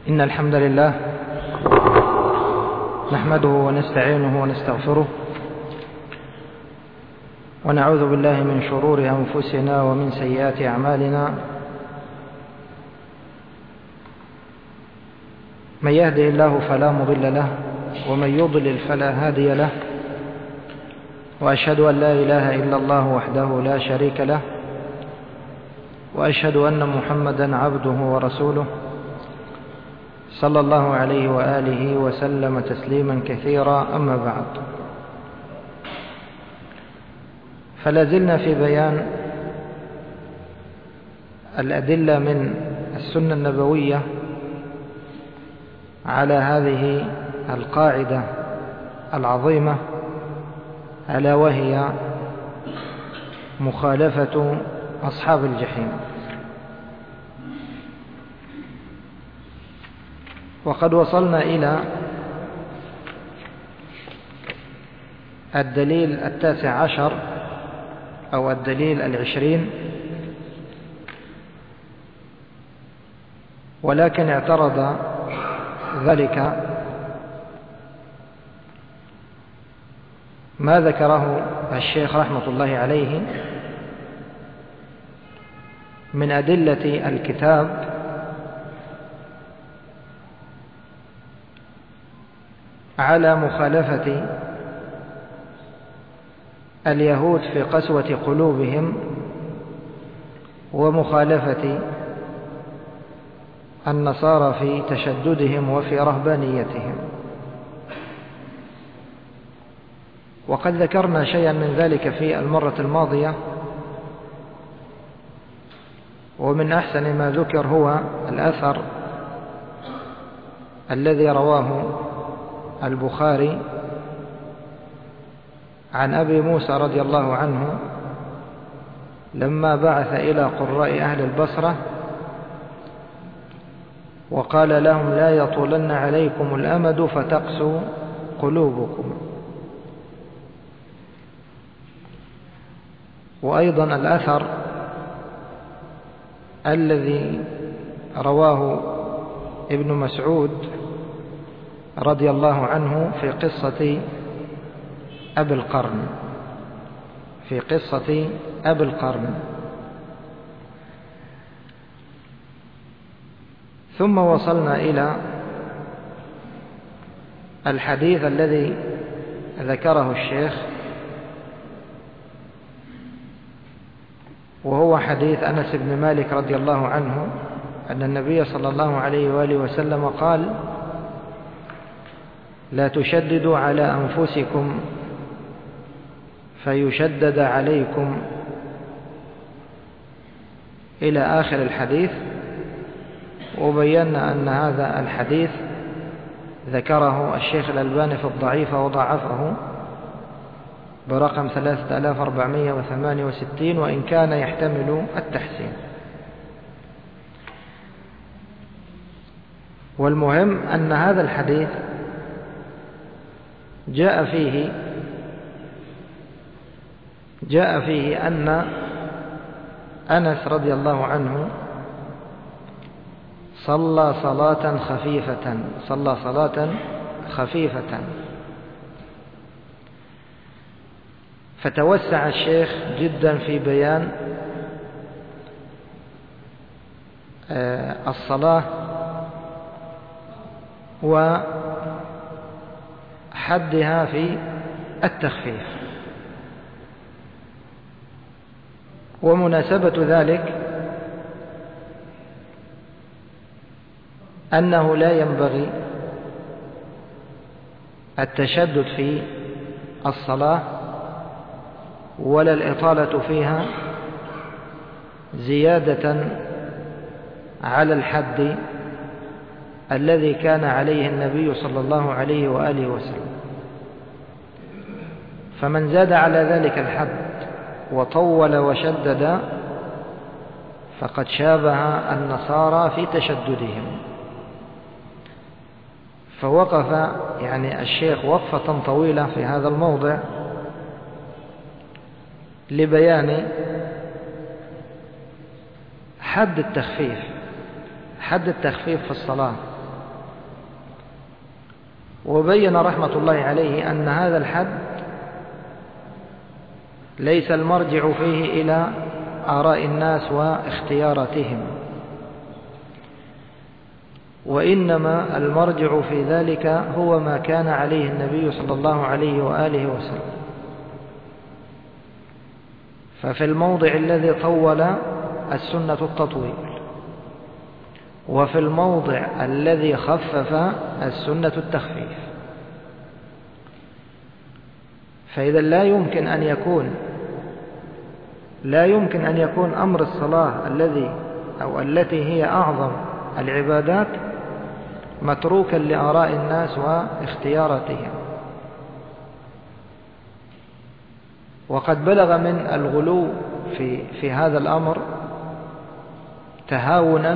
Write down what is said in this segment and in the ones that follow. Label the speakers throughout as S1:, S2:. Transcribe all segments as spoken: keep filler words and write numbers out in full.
S1: إن الحمد لله نحمده ونستعينه ونستغفره ونعوذ بالله من شرور أنفسنا ومن سيئات أعمالنا. من يهده الله فلا مضل له ومن يضلل فلا هادي له، وأشهد أن لا إله إلا الله وحده لا شريك له، وأشهد أن محمدا عبده ورسوله صلى الله عليه وآله وسلم تسليما كثيرا. أما بعد، فلازلنا في بيان الأدلة من السنة النبوية على هذه القاعدة العظيمة، ألا وهي مخالفة أصحاب الجحيم. وقد وصلنا إلى الدليل التاسع عشر أو الدليل العشرين، ولكن اعترض ذلك ما ذكره الشيخ رحمة الله عليه من أدلة الكتاب على مخالفة اليهود في قسوة قلوبهم ومخالفة النصارى في تشددهم وفي رهبانيتهم. وقد ذكرنا شيئا من ذلك في المرة الماضية، ومن أحسن ما ذكر هو الأثر الذي رواه البخاري عن أبي موسى رضي الله عنه لما بعث إلى قراء أهل البصرة وقال لهم: لا يطولن عليكم الأمد فتقسو قلوبكم. وأيضا الأثر الذي رواه ابن مسعود رضي الله عنه في قصة أبي القرن في قصة أبي القرن ثم وصلنا إلى الحديث الذي ذكره الشيخ، وهو حديث أنس بن مالك رضي الله عنه أن النبي صلى الله عليه وآله وسلم قال: لا تشددوا على أنفسكم فيشدد عليكم، إلى آخر الحديث. وبينا أن هذا الحديث ذكره الشيخ الألباني في الضعيف وضعفه برقم ثلاثة آلاف وأربعمائة وثمانية وستين، وإن كان يحتمل التحسين. والمهم أن هذا الحديث جاء فيه جاء فيه أن أنس رضي الله عنه صلى صلاة خفيفة صلى صلاة خفيفة فتوسع الشيخ جدا في بيان الصلاة وحدها في التخفيف. ومناسبة ذلك أنه لا ينبغي التشدد في الصلاة ولا الإطالة فيها زيادة على الحد الذي كان عليه النبي صلى الله عليه وآله وسلم. فمن زاد على ذلك الحد وطول وشدد فقد شابه النصارى في تشددهم. فوقف يعني الشيخ وقفة طويلة في هذا الموضع لبيان حد التخفيف حد التخفيف في الصلاة وبين رحمة الله عليه أن هذا الحد ليس المرجع فيه إلى آراء الناس واختياراتهم، وإنما المرجع في ذلك هو ما كان عليه النبي صلى الله عليه وآله وسلم. ففي الموضع الذي طول السنة التطويل، وفي الموضع الذي خفف السنة التخفيف. فإذا لا يمكن أن يكون لا يمكن أن يكون أمر الصلاة الذي أو التي هي أعظم العبادات متروكا لآراء الناس واختياراتهم. وقد بلغ من الغلو في في هذا الأمر تهاونا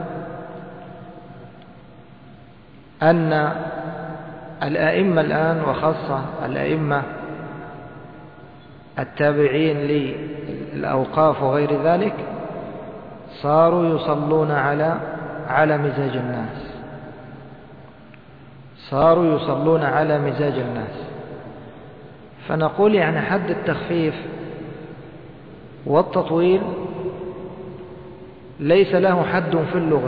S1: أن الأئمة الآن، وخاصة الأئمة التابعين للأوقاف وغير ذلك، صاروا يصلون على على مزاج الناس صاروا يصلون على مزاج الناس. فنقول يعني حد التخفيف والتطويل ليس له حد في اللغة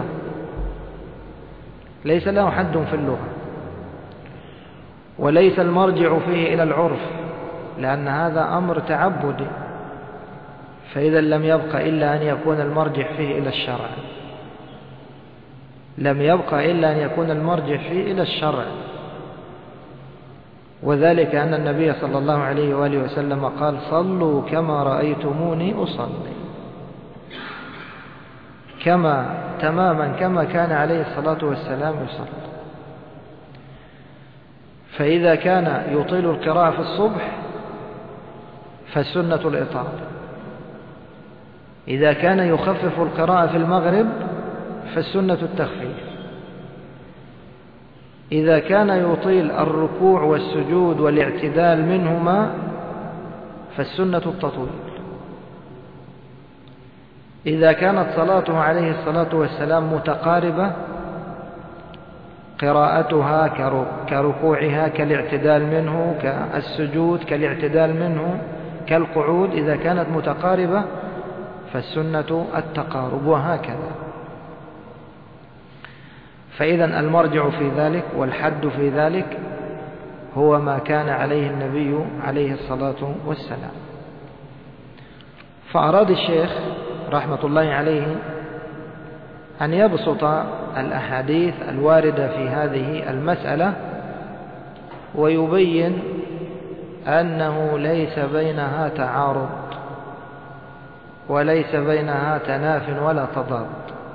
S1: ليس له حد في اللغة وليس المرجع فيه إلى العرف، لأن هذا أمر تعبدي. فإذا لم يبق إلا أن يكون المرجع فيه إلى الشرع لم يبق إلا أن يكون المرجع فيه إلى الشرع وذلك أن النبي صلى الله عليه وآله وسلم قال: صلوا كما رأيتموني أصلي، كما تماما كما كان عليه الصلاة والسلام يصلي. فإذا كان يطيل القراءة في الصبح فالسنة الإطالة، إذا كان يخفف القراءة في المغرب فالسنة التخفيف، إذا كان يطيل الركوع والسجود والاعتدال منهما فالسنة التطويل، إذا كانت صلاته عليه الصلاة والسلام متقاربة قراءتها كركوعها كالاعتدال منه، كالسجود كالاعتدال منه، كالقعود، إذا كانت متقاربة فالسنة التقارب، وهكذا. فإذا المرجع في ذلك والحد في ذلك هو ما كان عليه النبي عليه الصلاة والسلام. فأراد الشيخ رحمة الله عليه أن يبسط الأحاديث الواردة في هذه المسألة ويبين أنه ليس بينها تعارض وليس بينها تناف ولا تضاد.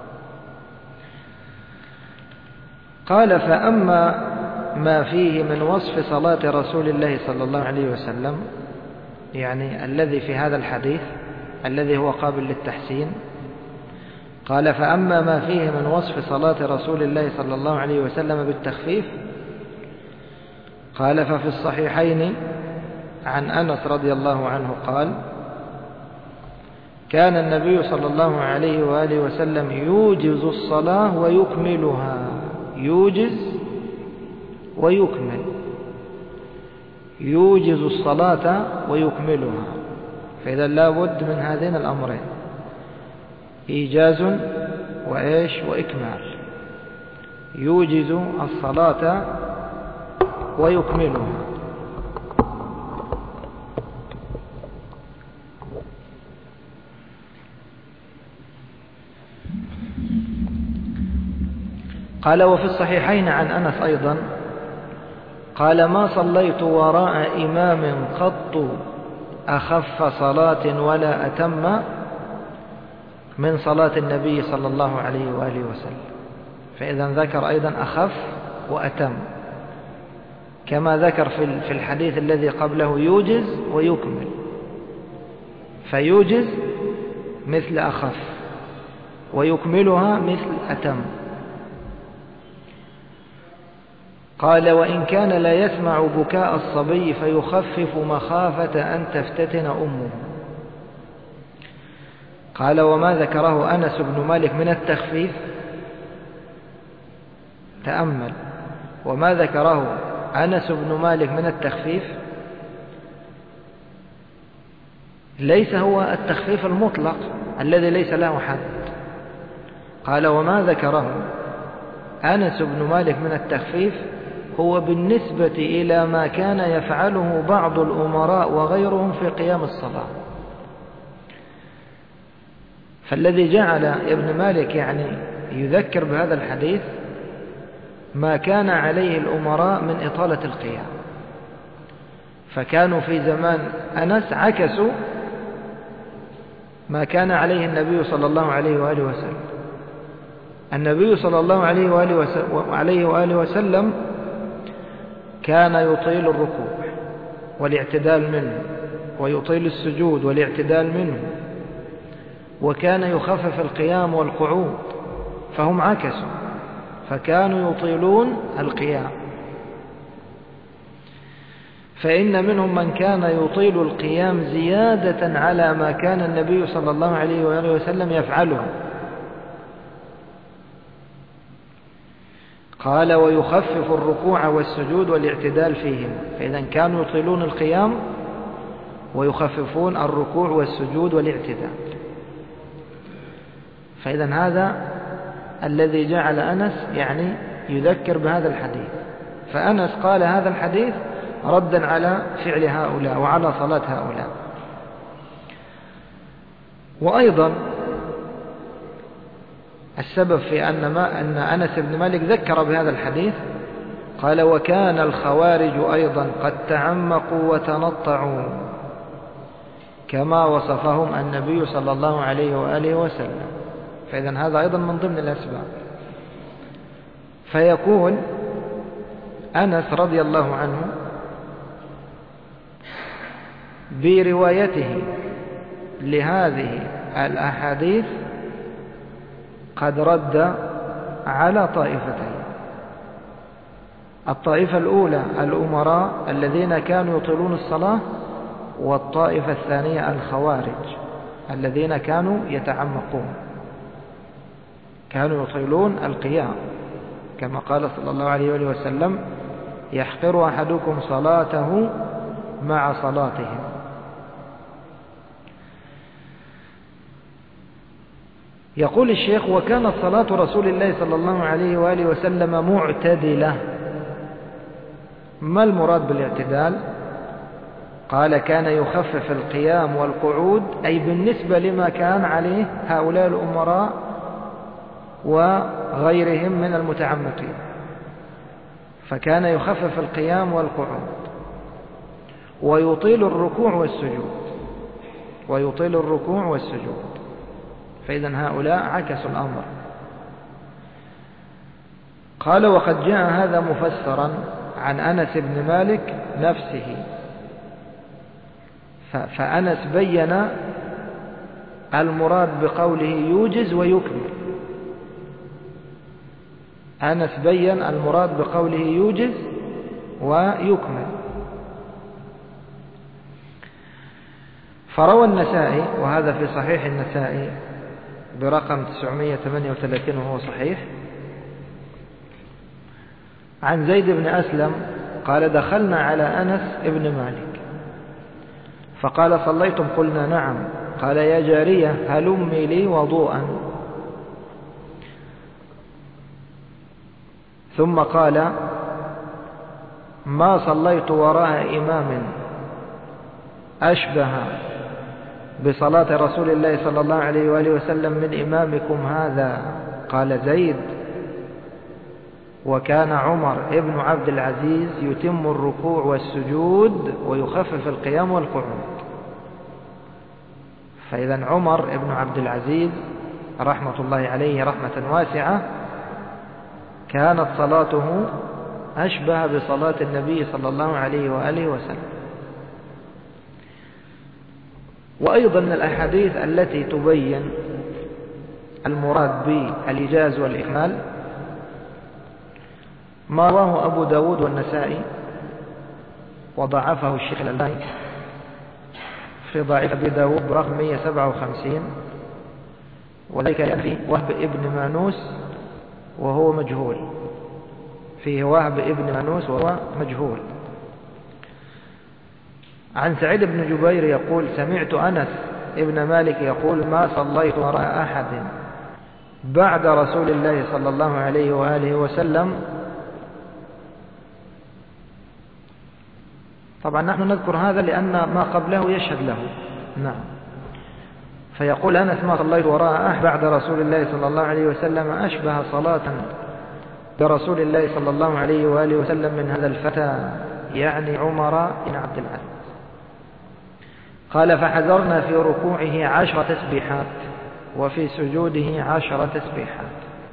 S1: قال: فأما ما فيه من وصف صلاة رسول الله صلى الله عليه وسلم، يعني الذي في هذا الحديث الذي هو قابل للتحسين، قال: فأما ما فيه من وصف صلاة رسول الله صلى الله عليه وسلم بالتخفيف، قال: ففي الصحيحين عن أنس رضي الله عنه قال: كان النبي صلى الله عليه وآله وسلم يوجز الصلاة ويكملها، يوجز ويكمل، يوجز الصلاة ويكملها. فإذا لا بد من هذين الأمرين، إيجاز وإيش وإكمال. يوجز الصلاة ويكملها. قال: وفي الصحيحين عن أنس أيضا قال: ما صليت وراء إمام قط أخف صلاة ولا أتم من صلاة النبي صلى الله عليه وآله وسلم. فإذا ذكر أيضا أخف وأتم، كما ذكر في الحديث الذي قبله يوجز ويكمل. فيوجز مثل أخف، ويكملها مثل أتم. قال: وإن كان لا يسمع بكاء الصبي فيخفف مخافة أن تفتتن أمه. قال: وما ذكره أنس بن مالك من التخفيف، تأمل، وما ذكره أنس بن مالك من التخفيف ليس هو التخفيف المطلق الذي ليس له حد. قال وما ذكره أنس بن مالك من التخفيف هو بالنسبة إلى ما كان يفعله بعض الأمراء وغيرهم في قيام الصلاة. فالذي جعل ابن مالك يعني يذكر بهذا الحديث ما كان عليه الأمراء من إطالة القيام، فكانوا في زمان أنس عكسوا ما كان عليه النبي صلى الله عليه وآله وسلم. النبي صلى الله عليه وآله وسلم, عليه وآله وسلم كان يطيل الركوع والاعتدال منه، ويطيل السجود والاعتدال منه، وكان يخفف القيام والقعود، فهم عكسوا، فكانوا يطيلون القيام. فإن منهم من كان يطيل القيام زيادة على ما كان النبي صلى الله عليه وآله وسلم يفعله. قال ويخفف الركوع والسجود والاعتدال فيهم، فإذا كانوا يطيلون القيام ويخففون الركوع والسجود والاعتدال. فإذا هذا الذي جعل أنس يعني يذكر بهذا الحديث. فأنس قال هذا الحديث ردا على فعل هؤلاء وعلى صلاة هؤلاء. وأيضا السبب في أن, ما أن أنس بن مالك ذكر بهذا الحديث قال وكان الخوارج أيضا قد تعمقوا وتنطعوا كما وصفهم النبي صلى الله عليه وآله وسلم. فإذا هذا أيضا من ضمن الأسباب. فيكون أنس رضي الله عنه بروايته لهذه الأحاديث قد رد على طائفتين. الطائفة الأولى الأمراء الذين كانوا يطيلون الصلاة، والطائفة الثانية الخوارج الذين كانوا يتعمقون، كانوا يطيلون القيام، كما قال صلى الله عليه وسلم يحقر أحدكم صلاته مع صلاتهم. يقول الشيخ وكانت صلاة رسول الله صلى الله عليه وآله وسلم معتدلة. ما المراد بالاعتدال؟ قال كان يخفف القيام والقعود، أي بالنسبة لما كان عليه هؤلاء الأمراء وغيرهم من المتعمقين، فكان يخفف القيام والقعود ويطيل الركوع والسجود ويطيل الركوع والسجود. فإذا هؤلاء عكسوا الأمر. قال وقد جاء هذا مفسرا عن أنس بن مالك نفسه. فأنس بين المراد بقوله يوجز ويكمل. أنس بين المراد بقوله يوجز ويكمل. فروى النسائي، وهذا في صحيح النسائي برقم تسعمائة وثمانية وثلاثين وهو صحيح، عن زيد بن أسلم قال دخلنا على أنس بن مالك فقال صليتم؟ قلنا نعم. قال يا جارية هلمي لي وضوءا. ثم قال ما صليت وراء إمام أشبه بصلاة رسول الله صلى الله عليه وآله وسلم من إمامكم هذا. قال زيد وكان عمر ابن عبد العزيز يتم الركوع والسجود ويخفف القيام والقعود. فإذا عمر ابن عبد العزيز رحمة الله عليه رحمة واسعة كانت صلاته أشبه بصلاة النبي صلى الله عليه وآله وسلم. وأيضا من الأحاديث التي تبين المراد بالإيجاز والإكمال ما رواه أبو داود والنسائي وضعفه الشيخ الألباني في ضعيف أبي داود برقم مئة وسبعة وخمسين، وذلك في وهب ابن مانوس وهو مجهول. فيه وهب ابن منوس وهو مجهول. عن سعيد بن جبير يقول سمعت أنس ابن مالك يقول ما صليت وراء أحد بعد رسول الله صلى الله عليه وآله وسلم. طبعا نحن نذكر هذا لأن ما قبله يشهد له. نعم. فيقول أنس ما صليت وراء أحد بعد رسول الله صلى الله عليه وسلم أشبه صلاة برسول الله صلى الله عليه وآله وسلم من هذا الفتى، يعني عمر بن عبد العزيز. قال فحذرنا في ركوعه عشر تسبيحات وفي سجوده عشر تسبيحات.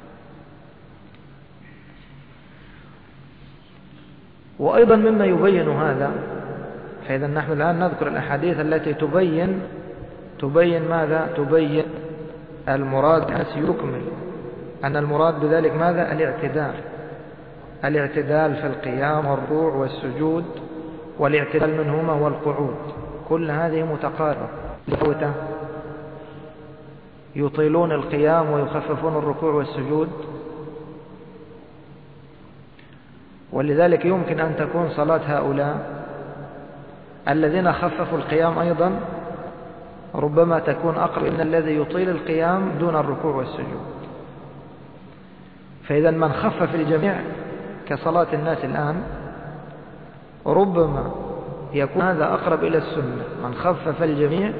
S1: وأيضا مما يبين هذا، فإذا نحن الآن نذكر الأحاديث التي تبين تبين ماذا؟ تبين المراد أن يكمل أن المراد بذلك ماذا؟ الاعتدال الاعتدال في القيام والركوع والسجود، والاعتدال منهما والقعود، كل هذه متقاربة. يطيلون القيام ويخففون الركوع والسجود، ولذلك يمكن أن تكون صلاة هؤلاء الذين خففوا القيام أيضا ربما تكون أقرب من الذي يطيل القيام دون الركوع والسجود. فإذا من خفف الجميع كصلاة الناس الآن ربما يكون هذا أقرب إلى السنة. من خفف الجميع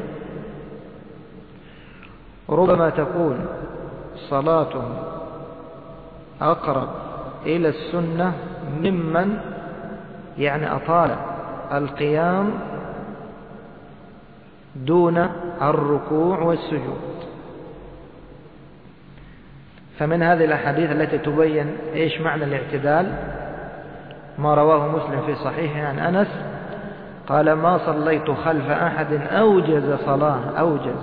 S1: ربما تكون صلاته أقرب إلى السنة ممن يعني أطال القيام دون الركوع والسجود. فمن هذه الأحاديث التي تبين إيش معنى الاعتدال ما رواه مسلم في صحيحه عن أنس قال ما صليت خلف أحد أوجز صلاة أوجز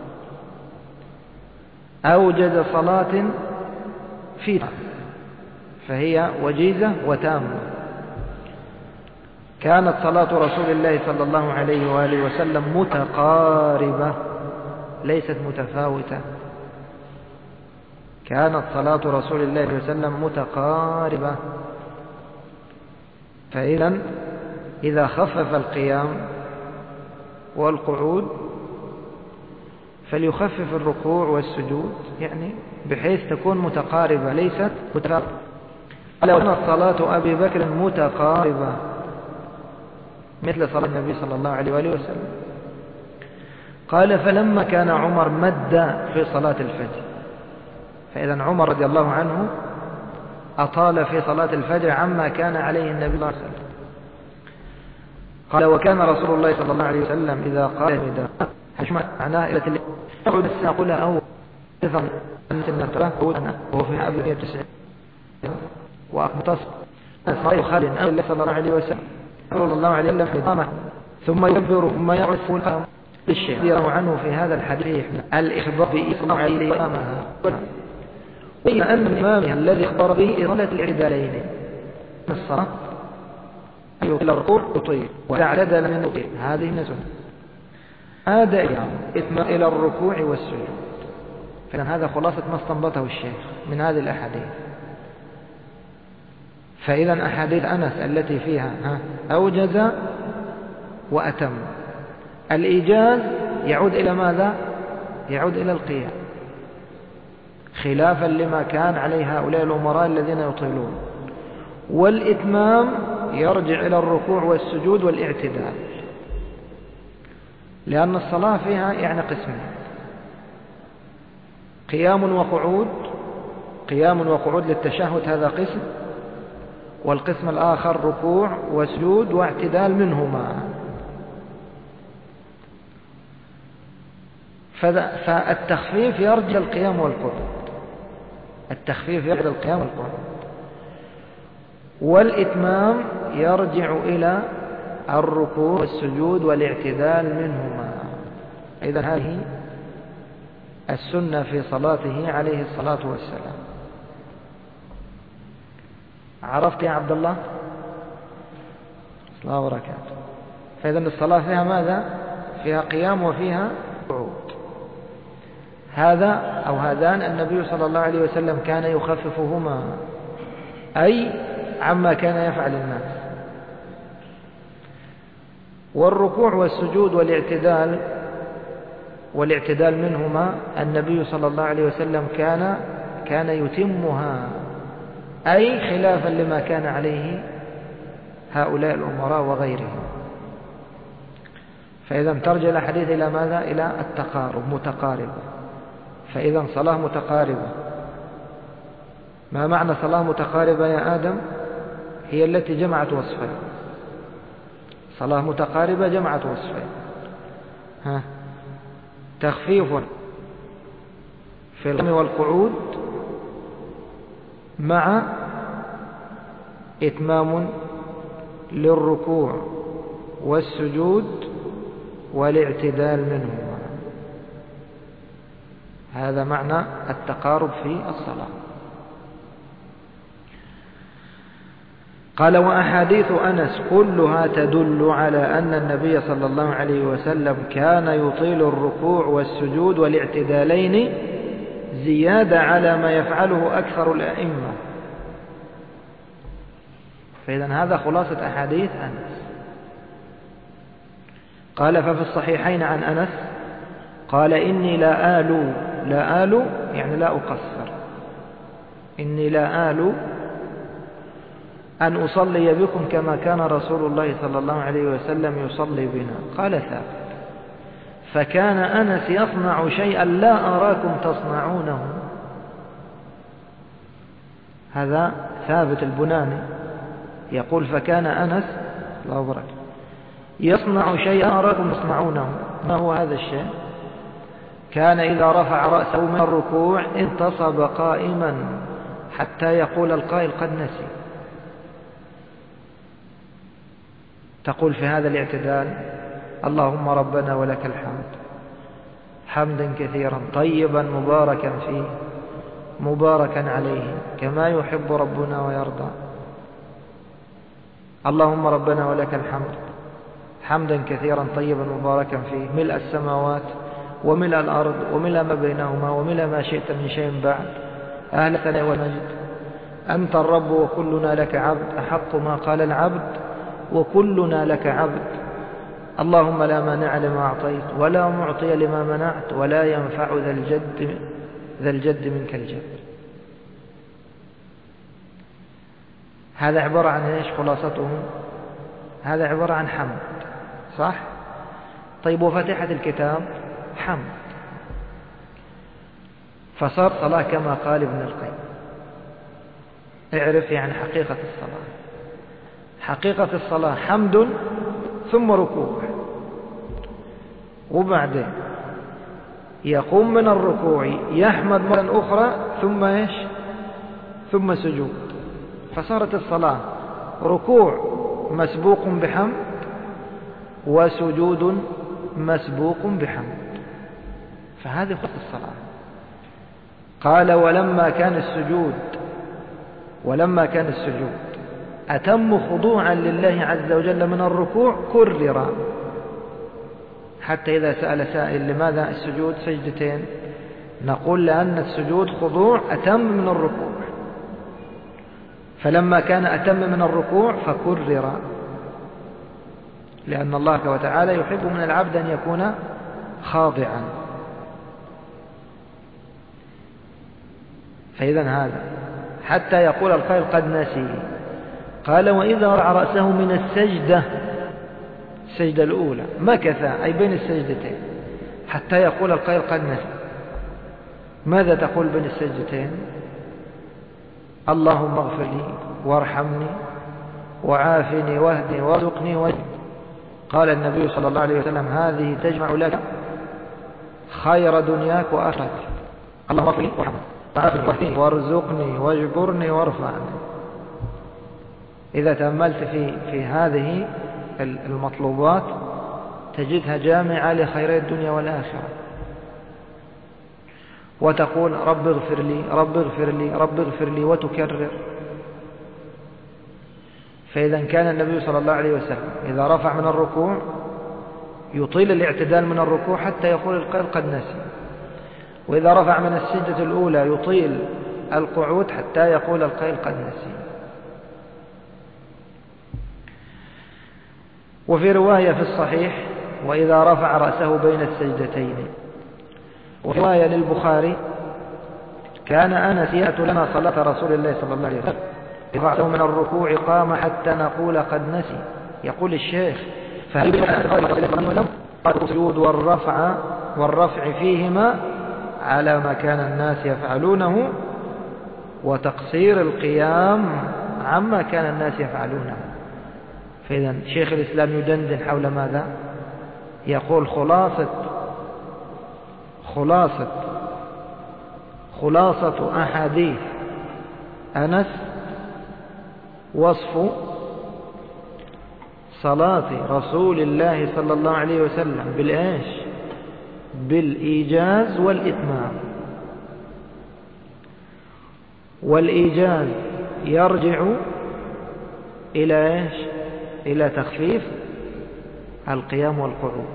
S1: أوجز صلاة فيها، فهي وجيزة وتامة. كانت صلاة رسول الله صلى الله عليه وآله وسلم متقاربة ليست متفاوتة. كانت صلاة رسول الله صلى الله عليه وسلم متقاربة. فإذا إذا خفف القيام والقعود فليخفف الركوع والسجود، يعني بحيث تكون متقاربة ليست متفاوتة. قال وكانت صلاة أبي بكر متقاربة مثل صلاة النبي صلى الله عليه وآله وسلم. قال فلما كان عمر مد في صلاة الفجر، فإذا عمر رضي الله عنه أطال في صلاة الفجر عما كان عليه النبي صلى الله عليه وسلم. قال وكان رسول الله صلى الله عليه وسلم إذا قال نداء حشمة معناه إلى تلك يقعد الساقل أو إذن أنت النترة وهو في أبي تسعين وأقمتص صلى خالد أو الله صلى الله عليه وسلم صلى الله عليه وسلم حضامة ثم يكبر ثم يعرف القام للشيء يرى عنه في هذا الحديث الإخبار بإقامة عليه وإقامها، وإن أن الإمام الذي أخبر به إطالة الإعدالين من الصلاة إلى الركوع يطيل وتعتدل من يطيل، هذه نسبة هذا إتمام إلى الركوع والسجود. فإذن هذا خلاصة ما استنبطه الشيخ من هذه الأحاديث. فإذا أحاديث أنس التي فيها أوجز وأتم، الإيجاز يعود إلى ماذا؟ يعود إلى القيام، خلافا لما كان عليه هؤلاء الأمراء الذين يطيلون، والإتمام يرجع إلى الركوع والسجود والاعتدال، لأن الصلاة فيها يعني قسمين: قيام وقعود، قيام وقعود للتشهد هذا قسم، والقسم الآخر ركوع وسجود واعتدال منهما. فالتخفيف يرجع القيام والقعود، التخفيف يرجع القيام والقعود، والإتمام يرجع إلى الركوع والسجود والاعتدال منهما. إذن هذه السنة في صلاته عليه الصلاة والسلام. عرفت يا عبد الله؟ الله وبركاته. فإذن الصلاة فيها ماذا؟ فيها قيام وفيها قعود. هذا أو هذان النبي صلى الله عليه وسلم كان يخففهما، أي عما كان يفعل الناس. والركوع والسجود والاعتدال والاعتدال منهما النبي صلى الله عليه وسلم كان كان يتمها، أي خلافا لما كان عليه هؤلاء الأمراء وغيرهم. فإذا ترجع الحديث إلى ماذا؟ إلى التقارب، متقاربة. فإذا صلاة متقاربة. ما معنى صلاة متقاربة يا آدم؟ هي التي جمعت وصفين. صلاة متقاربة جمعت وصفين. ها تخفيف في القيام والقعود مع إتمام للركوع والسجود والاعتدال منهما. هذا معنى التقارب في الصلاة. قال: وأحاديث أنس كلها تدل على أن النبي صلى الله عليه وسلم كان يطيل الركوع والسجود والاعتدالين زيادة على ما يفعله أكثر الأئمة. فإذا هذا خلاصة أحاديث أنس. قال: ففي الصحيحين عن أنس قال: إني لا آل لا آل يعني لا أقصر إني لا آل أن أصلي بكم كما كان رسول الله صلى الله عليه وسلم يصلي بنا. قال ثابت: فكان أنس يصنع شيئا لا أراكم تصنعونه. هذا ثابت البناني يقول: فكان أنس الله أبرك يصنع شيئا أراكم تصنعونه. ما هو هذا الشيء؟ كان إذا رفع رأسه من الركوع انتصب قائما حتى يقول القائل: قد نسي. تقول في هذا الاعتدال: اللهم ربنا ولك الحمد حمدا كثيرا طيبا مباركا فيه مباركا عليه كما يحب ربنا ويرضى. اللهم ربنا ولك الحمد حمدا كثيرا طيبا مباركا فيه ملء السماوات وملء الأرض وملء ما بينهما وملء ما شئت من شيء بعد. أهل الثناء والمجد أنت الرب وكلنا لك عبد، أحق ما قال العبد وكلنا لك عبد. اللهم لا مانع لما أعطيت ولا معطي لما منعت ولا ينفع ذا الجد ذا الجد منك الجد. هذا عبارة عن ايش خلاصته؟ هذا عبارة عن حمد، صح؟ طيب، وفاتحة الكتاب حمد، فصار صلاة كما قال ابن القيم. اعرف يعني حقيقة الصلاة. حقيقة الصلاة حمد ثم ركوع، وبعدين يقوم من الركوع يحمد مرة أخرى ثم إيش؟ ثم سجود. فصارت الصلاة ركوع مسبوق بحمد وسجود مسبوق بحمد. فهذه خط الصلاة. قال: ولما كان السجود ولما كان السجود أتم خضوعا لله عز وجل من الركوع كرر، حتى إذا سأل سائل لماذا السجود سجدتين نقول: لأن السجود خضوع أتم من الركوع. فلما كان أتم من الركوع فكرر، لأن الله وتعالى يحب من العبد أن يكون خاضعا. فإذا هذا حتى يقول القائل: قد نسي. قال: وإذا رفع رأسه من السجدة السجدة الأولى مكث أي بين السجدتين حتى يقول القائل: قد نسي. ماذا تقول بين السجدتين؟ اللهم اغفر لي وارحمني وعافني واهدني وارزقني واجعلني. قال النبي صلى الله عليه وسلم: هذه تجمع لك خير دنياك وآخرتك. اللهم اغفر لي وارحمني وعافني وارزقني واجبرني وارفعني. إذا تأملت في في هذه المطلوبات تجدها جامعة لخيري الدنيا والآخرة. وتقول: رب اغفر لي رب اغفر لي رب اغفر لي وتكرر. فإذا كان النبي صلى الله عليه وسلم إذا رفع من الركوع يطيل الاعتدال من الركوع حتى يقول القائل: قد نسي. وإذا رفع من السجدة الأولى يطيل القعود حتى يقول القائل: قد نسي. وفي رواية في الصحيح وإذا رفع رأسه بين السجدتين. وفي رواية للبخاري كان أنس يأتي لنا صلاة رسول الله صلى الله عليه وسلم رفعته من الركوع قام حتى نقول قد نسي. يقول الشيخ فهل السجود والرفع والرفع فيهما على ما كان الناس يفعلونه وتقصير القيام عما كان الناس يفعلونه. فإذا شيخ الإسلام يدندن حول ماذا؟ يقول خلاصة خلاصة خلاصة أحاديث أنس وصف صلاة رسول الله صلى الله عليه وسلم بالإيش؟ بالإيجاز والإتمام. والإيجاز يرجع إلى إيش؟ إلى تخفيف القيام والقعود.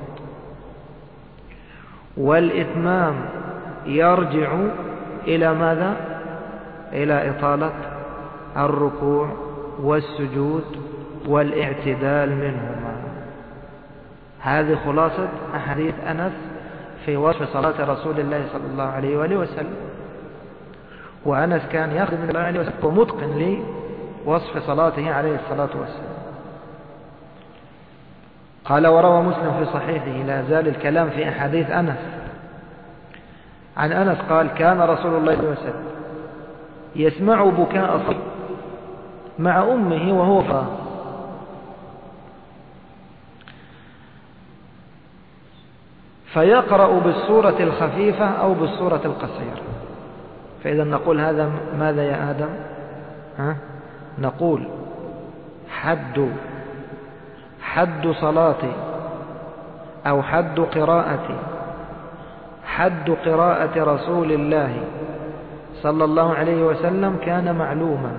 S1: والإتمام يرجع إلى ماذا؟ إلى إطالة الركوع والسجود والاعتدال منهما. هذه خلاصة أحاديث أنس في وصف صلاة رسول الله صلى الله عليه وآله وسلم. وأنس كان يخدم الله عليه وسلم ومتقن لوصف صلاته عليه الصلاة والسلام. قال وروى مسلم في صحيحه، لا زال الكلام في أحاديث أنس. عن أنس قال كان رسول الله صلى الله عليه وسلم يسمع بكاء صبي مع أمه وهو فاض، فيقرأ بالسورة الخفيفة أو بالسورة القصيرة. فإذا نقول هذا ماذا يا آدم؟ ها؟ نقول حد حد صلاتي أو حد قراءتي حد قراءة رسول الله صلى الله عليه وسلم كان معلوما.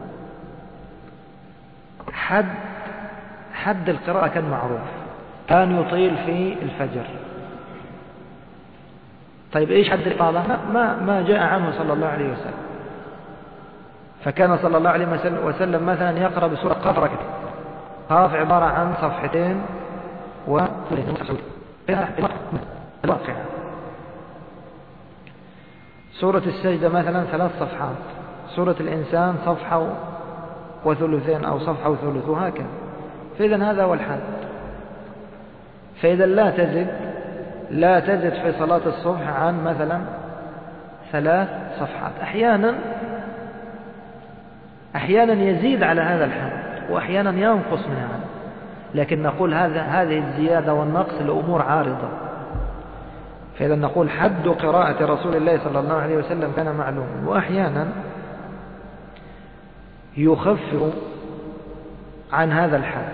S1: حد حد القراءة كان معروف، كان يطيل في الفجر. طيب إيش حد الإطالة؟ ما ما جاء عنه صلى الله عليه وسلم. فكان صلى الله عليه وسلم مثلا يقرأ بسورة قاف. قاف عبارة عن صفحتين و الواقع. سورة السجدة مثلا ثلاث صفحات، سورة الإنسان صفحة وثلثين أو صفحة وثلث وهكذا. فإذا هذا هو الحد. فإذا لا تزد لا تزد في صلاة الصبح عن مثلا ثلاث صفحات. أحيانا أحيانا يزيد على هذا الحد وأحيانا ينقص من هذا، لكن نقول هذا هذه الزيادة والنقص لأمور عارضة. فإذا نقول حد قراءة رسول الله صلى الله عليه وسلم كان معلوم، وأحيانا يخفف عن هذا الحد،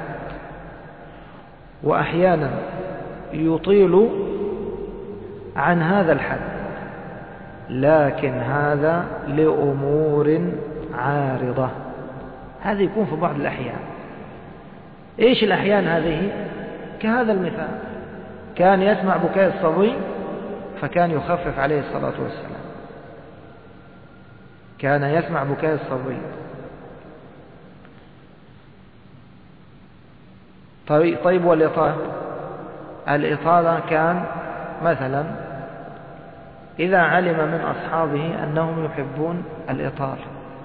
S1: وأحيانا يطيل عن هذا الحد، لكن هذا لأمور عارضة. هذا يكون في بعض الأحيان. إيش الأحيان هذه؟ كهذا المثال، كان يسمع بكاء الصبي فكان يخفف عليه الصلاة والسلام. كان يسمع بكاء الصبي. طيب, طيب والإطالة؟ الإطالة كان مثلا إذا علم من أصحابه أنهم يحبون الإطالة،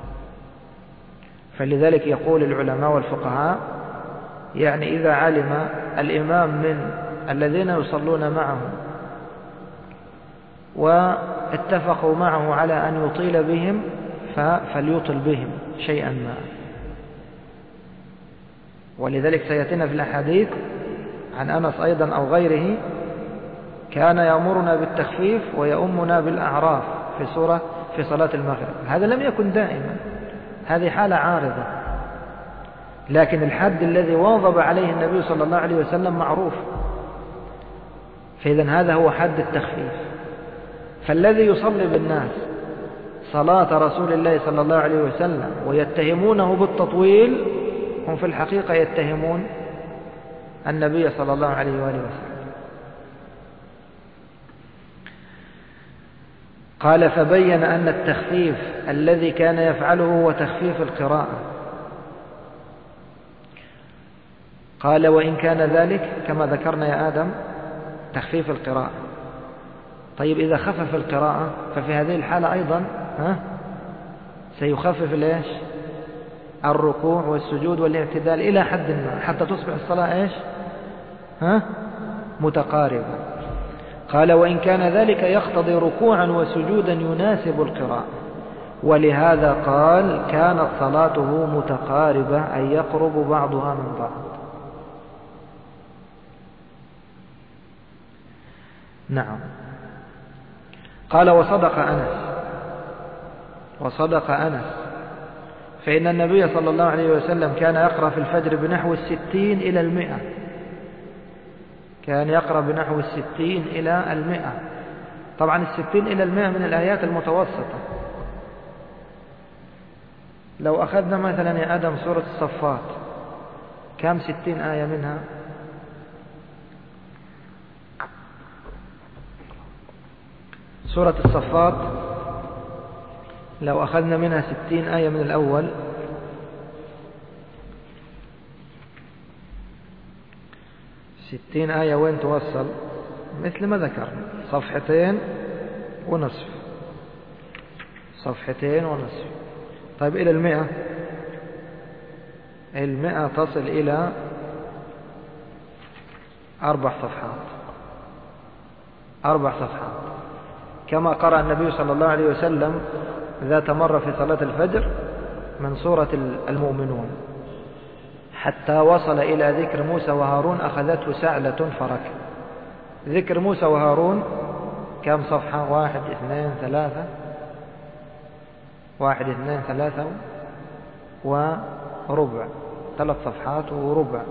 S1: فلذلك يقول العلماء والفقهاء يعني إذا علم الإمام من الذين يصلون معه واتفقوا معه على أن يطيل بهم فليطل بهم شيئا ما. ولذلك سيأتينا في الأحاديث عن أنس أيضا أو غيره كان يأمرنا بالتخفيف ويؤمنا بالأعراف في سورة في صلاة المغرب. هذا لم يكن دائما، هذه حالة عارضة، لكن الحد الذي واظب عليه النبي صلى الله عليه وسلم معروف. فإذا هذا هو حد التخفيف. فالذي يصلي بالناس صلاة رسول الله صلى الله عليه وسلم ويتهمونه بالتطويل هم في الحقيقة يتهمون النبي صلى الله عليه وآله وسلم. قال فبين أن التخفيف الذي كان يفعله هو تخفيف القراءة، قال وإن كان ذلك كما ذكرنا يا آدم تخفيف القراءة. طيب إذا خفف القراءة ففي هذه الحالة أيضا ها سيخفف ليش الركوع والسجود والاعتدال إلى حد ما حتى تصبح الصلاة إيش ها متقاربة. قال وإن كان ذلك يقتضي ركوعا وسجودا يناسب القراءة، ولهذا قال كانت صلاته متقاربة أي يقرب بعضها من بعض. نعم. قال وصدق أنس وصدق أنس فإن النبي صلى الله عليه وسلم كان يقرأ في الفجر بنحو الستين إلى المئة، كان يقرأ بنحو الستين إلى المئة. طبعا الستين إلى المئة من الآيات المتوسطة. لو أخذنا مثلا يا آدم سورة الصفات كم ستين آية منها؟ سورة الصفات لو أخذنا منها ستين آية من الأول ستين آية وين توصل؟ مثل ما ذكرنا صفحتين ونصف صفحتين ونصف. طيب إلى المئة المئة تصل إلى أربع صفحات أربع صفحات كما قرأ النبي صلى الله عليه وسلم ذات مرة في صلاة الفجر من سورة المؤمنون حتى وصل إلى ذكر موسى وهارون أخذته سعلة فركب. ذكر موسى وهارون كم صفحة؟ واحد اثنين ثلاثة واحد اثنين ثلاثة وربع، ثلاث صفحات وربع.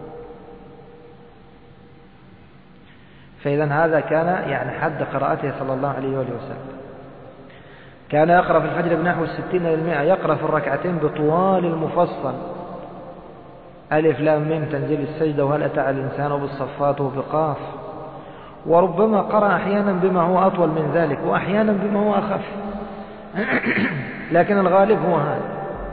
S1: فإذا هذا كان يعني حد قراءته صلى الله عليه وآله وسلم. كان يقرأ في الفجر بنحو الستين إلى المئة، يقرأ في الركعتين بطوال المفصل ألف لام ميم تنزيل السجدة وهل أتى على الإنسان وبالصفات وبقاف، وربما قرأ أحيانا بما هو أطول من ذلك وأحيانا بما هو أخف لكن الغالب هو هذا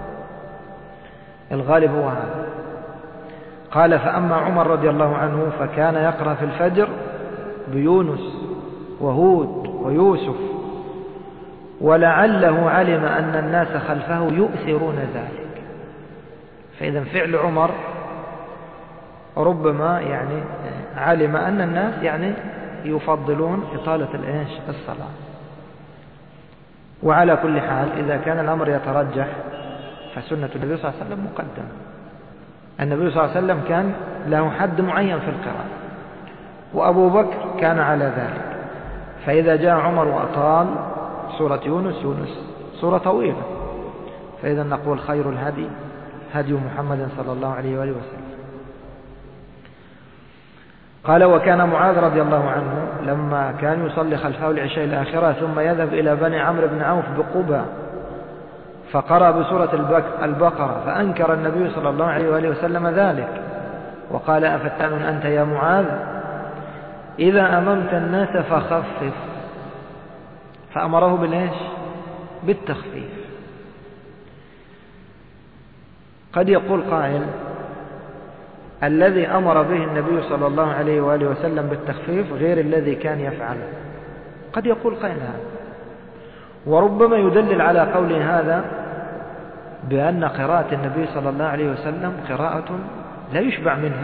S1: الغالب هو هذا. قال فأما عمر رضي الله عنه فكان يقرأ في الفجر بيونس وهود ويوسف، ولعله علم أن الناس خلفه يؤثرون ذلك. فإذا فعل عمر ربما يعني علم أن الناس يعني يفضلون إطالة الإيش الصلاة. وعلى كل حال إذا كان الأمر يترجح فسنة النبي صلى الله عليه وسلم مقدمة. النبي صلى الله عليه وسلم كان له حد معين في القراءة وأبو بكر كان على ذلك. فإذا جاء عمر وأطال سورة يونس يونس سورة طويلة، فإذا نقول خير الهدي هدي محمد صلى الله عليه وآله وسلم. قال وكان معاذ رضي الله عنه لما كان يصلي خلفه العشاء الآخرة ثم يذهب إلى بني عمرو بن عوف بقبى فقرأ بسورة البقرة فأنكر النبي صلى الله عليه وآله وسلم ذلك وقال أفتان أنت يا معاذ إذا أممت الناس فخفف، فأمره بالإيش؟ بالتخفيف. قد يقول قائل الذي أمر به النبي صلى الله عليه وآله وسلم بالتخفيف غير الذي كان يفعله. قد يقول قائل هذا، وربما يدلل على قول هذا بأن قراءة النبي صلى الله عليه وسلم قراءة لا يشبع منها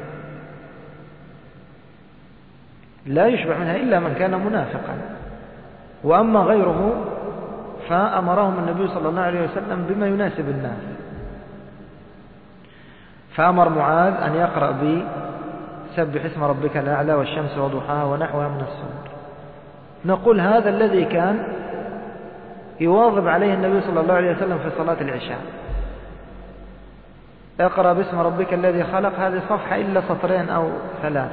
S1: لا يشبع منها إلا من كان منافقا، وأما غيره فأمرهم النبي صلى الله عليه وسلم بما يناسب الناس. فأمر معاذ أن يقرأ بسبح اسم ربك الأعلى والشمس وضحاها ونحوها من السور. نقول هذا الذي كان يواظب عليه النبي صلى الله عليه وسلم في صلاة العشاء. اقرأ باسم ربك الذي خلق، هذه صفحة إلا سطرين أو ثلاث.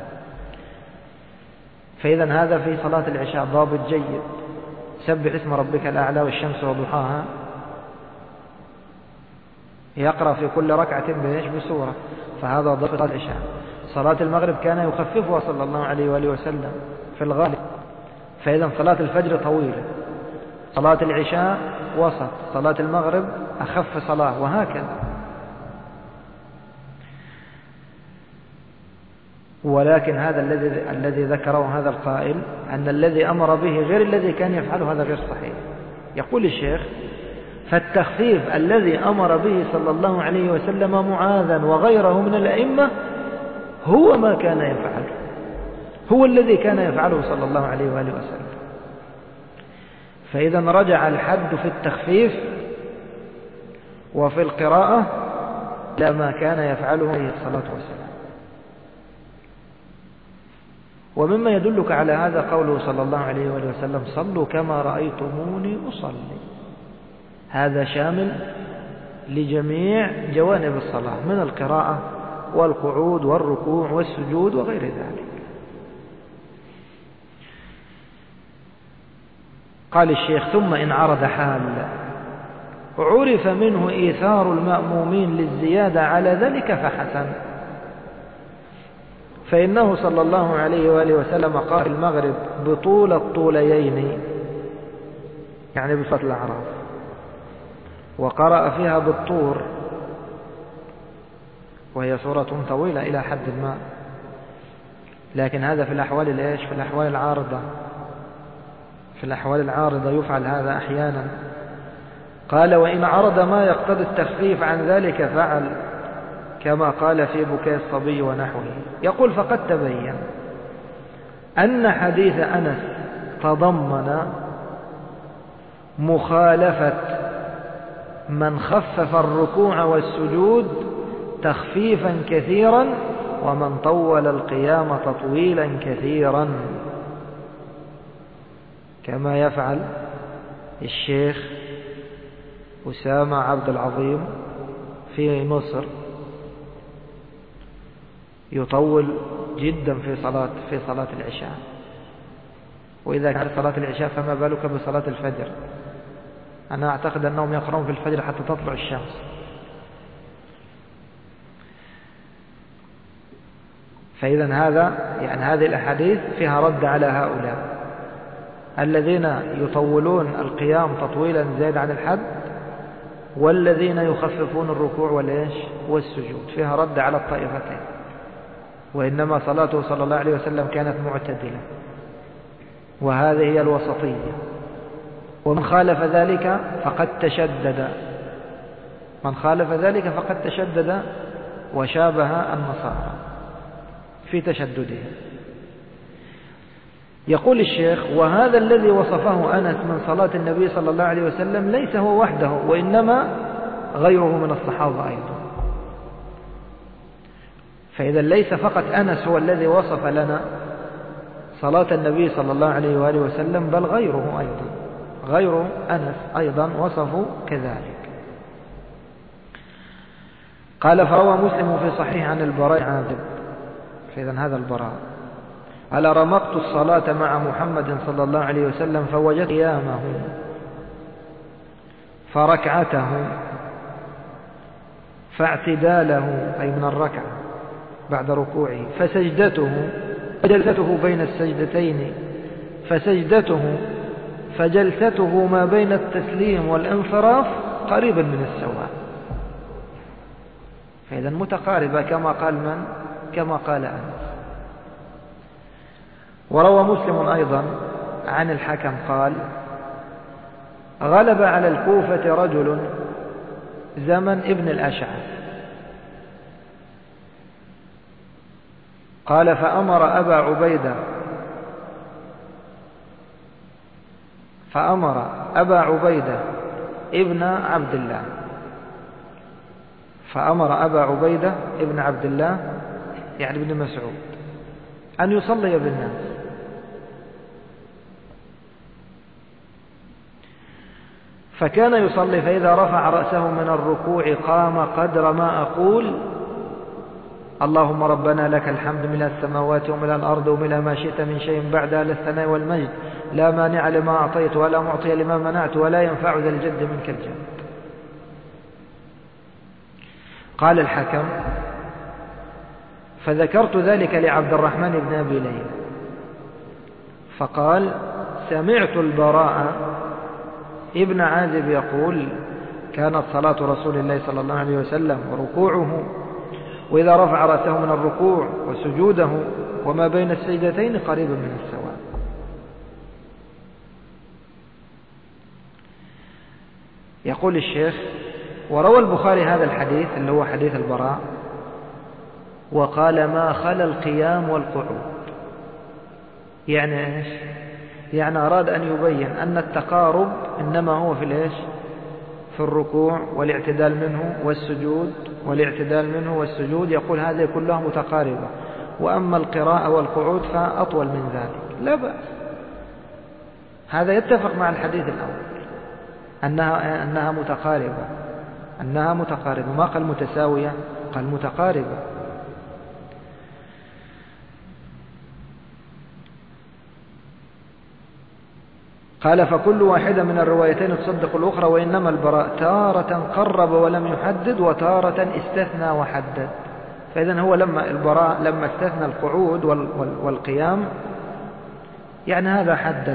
S1: فإذا هذا في صلاة العشاء ضابط جيد. سبح اسم ربك الأعلى والشمس وضحاها يقرأ في كل ركعة بإيش؟ بسورة، فهذا ضابط صلاة العشاء. صلاة المغرب كان يخففها صلى الله عليه وآله وسلم في الغالب. فإذا صلاة الفجر طويلة، صلاة العشاء وسط، صلاة المغرب أخف صلاة، وهكذا. ولكن هذا الذي الذي ذكره هذا القائل أن الذي أمر به غير الذي كان يفعله، هذا غير صحيح. يقول الشيخ: فالتخفيف الذي أمر به صلى الله عليه وسلم معاذا وغيره من الأئمة هو ما كان يفعله، هو الذي كان يفعله صلى الله عليه وآله وسلم. فإذا رجع الحد في التخفيف وفي القراءة إلى ما كان يفعله عليه الصلاة والسلام. ومما يدلك على هذا قوله صلى الله عليه وآله وسلم: صلوا كما رأيتموني أصلي. هذا شامل لجميع جوانب الصلاة من القراءة والقعود والركوع والسجود وغير ذلك. قال الشيخ: ثم إن عرض حال عرف منه إيثار المأمومين للزيادة على ذلك فحسن، فإنه صلى الله عليه وآله وسلم قال في المغرب بطول الطوليين، يعني بصلاة الأعراف، وقرأ فيها بالطور وهي سورة طويلة إلى حد ما، لكن هذا في الأحوال الإيش؟ في الأحوال العارضة. في الأحوال العارضة يفعل هذا أحيانا. قال: وإن عرض ما يقتضي التخفيف عن ذلك فعل، كما قال في بكاء الصبي ونحوه. يقول: فقد تبين أن حديث أنس تضمن مخالفة من خفف الركوع والسجود تخفيفا كثيرا ومن طول القيام تطويلا كثيرا، كما يفعل الشيخ أسامة عبد العظيم في مصر، يطول جدا في صلاة في صلاة العشاء، وإذا كانت صلاة العشاء فما بالك بصلاة الفجر. أنا أعتقد أنهم يقرؤون في الفجر حتى تطلع الشمس. فإذا هذا يعني هذه الأحاديث فيها رد على هؤلاء الذين يطولون القيام تطويلا زائد عن الحد، والذين يخففون الركوع والإيش والسجود، فيها رد على الطائفتين. وإنما صلاته صلى الله عليه وسلم كانت معتدلة، وهذه هي الوسطية. ومن خالف ذلك فقد تشدد، من خالف ذلك فقد تشدد وشابه النصارى في تشدده. يقول الشيخ: وهذا الذي وصفه أنس من صلاة النبي صلى الله عليه وسلم ليس هو وحده، وإنما غيره من الصحابة أيضا. فإذا ليس فقط أنس هو الذي وصف لنا صلاة النبي صلى الله عليه وآله وسلم، بل غيره أيضا، غير أنس أيضا وصفوا كذلك. قال: فروى مسلم في صحيح عن البراء عازب. فإذا هذا البراء قال: رمقت الصلاة مع محمد صلى الله عليه وسلم فوجدت قيامه فركعته فاعتداله، أي من الركعة بعد ركوعه، فسجدته فجلسته بين السجدتين فسجدته فجلسته ما بين التسليم والانصراف قريبا من السواء. فإذا متقاربة كما قال من؟ كما قال أنس. وروى مسلم أيضا عن الحكم قال: غلب على الكوفة رجل زمن ابن الأشعث، قال: فأمر أبا عبيدة فأمر أبا عبيدة ابن عبد الله فأمر أبا عبيدة ابن عبد الله يعني ابن مسعود أن يصلي بالناس، فكان يصلي فإذا رفع رأسه من الركوع قام قدر ما أقول: اللهم ربنا لك الحمد ملء السماوات وملء الأرض وملء ما شئت من شيء بعد أهل الثناء والمجد، لا مانع لما أعطيت ولا معطي لما منعت ولا ينفع ذا الجد منك الجد. قال الحكم: فذكرت ذلك لعبد الرحمن بن أبي ليلى فقال: سمعت البراء ابن عازب يقول: كانت صلاة رسول الله صلى الله عليه وسلم وركوعه وإذا رفع رأسه من الركوع وسجوده وما بين السجدتين قريبا من السواء. يقول الشيخ: وروى البخاري هذا الحديث اللي هو حديث البراء وقال: ما خلا القيام والقعود. يعني إيش؟ يعني أراد أن يبين أن التقارب إنما هو في الإيش؟ في الركوع والاعتدال منه والسجود والاعتدال منه والسجود. يقول هذه كلها متقاربة، وأما القراءة والقعود فأطول من ذلك. لا بأس، هذا يتفق مع الحديث الأول أنها, أنها متقاربة أنها متقاربة ما قال متساوية، قال متقاربة. قال: فكل واحدة من الروايتين تصدق الأخرى، وإنما البراء تارة قرب ولم يحدد وتارة استثنى وحدد. فإذن هو لما البراء لما استثنى القعود والقيام يعني هذا حدد،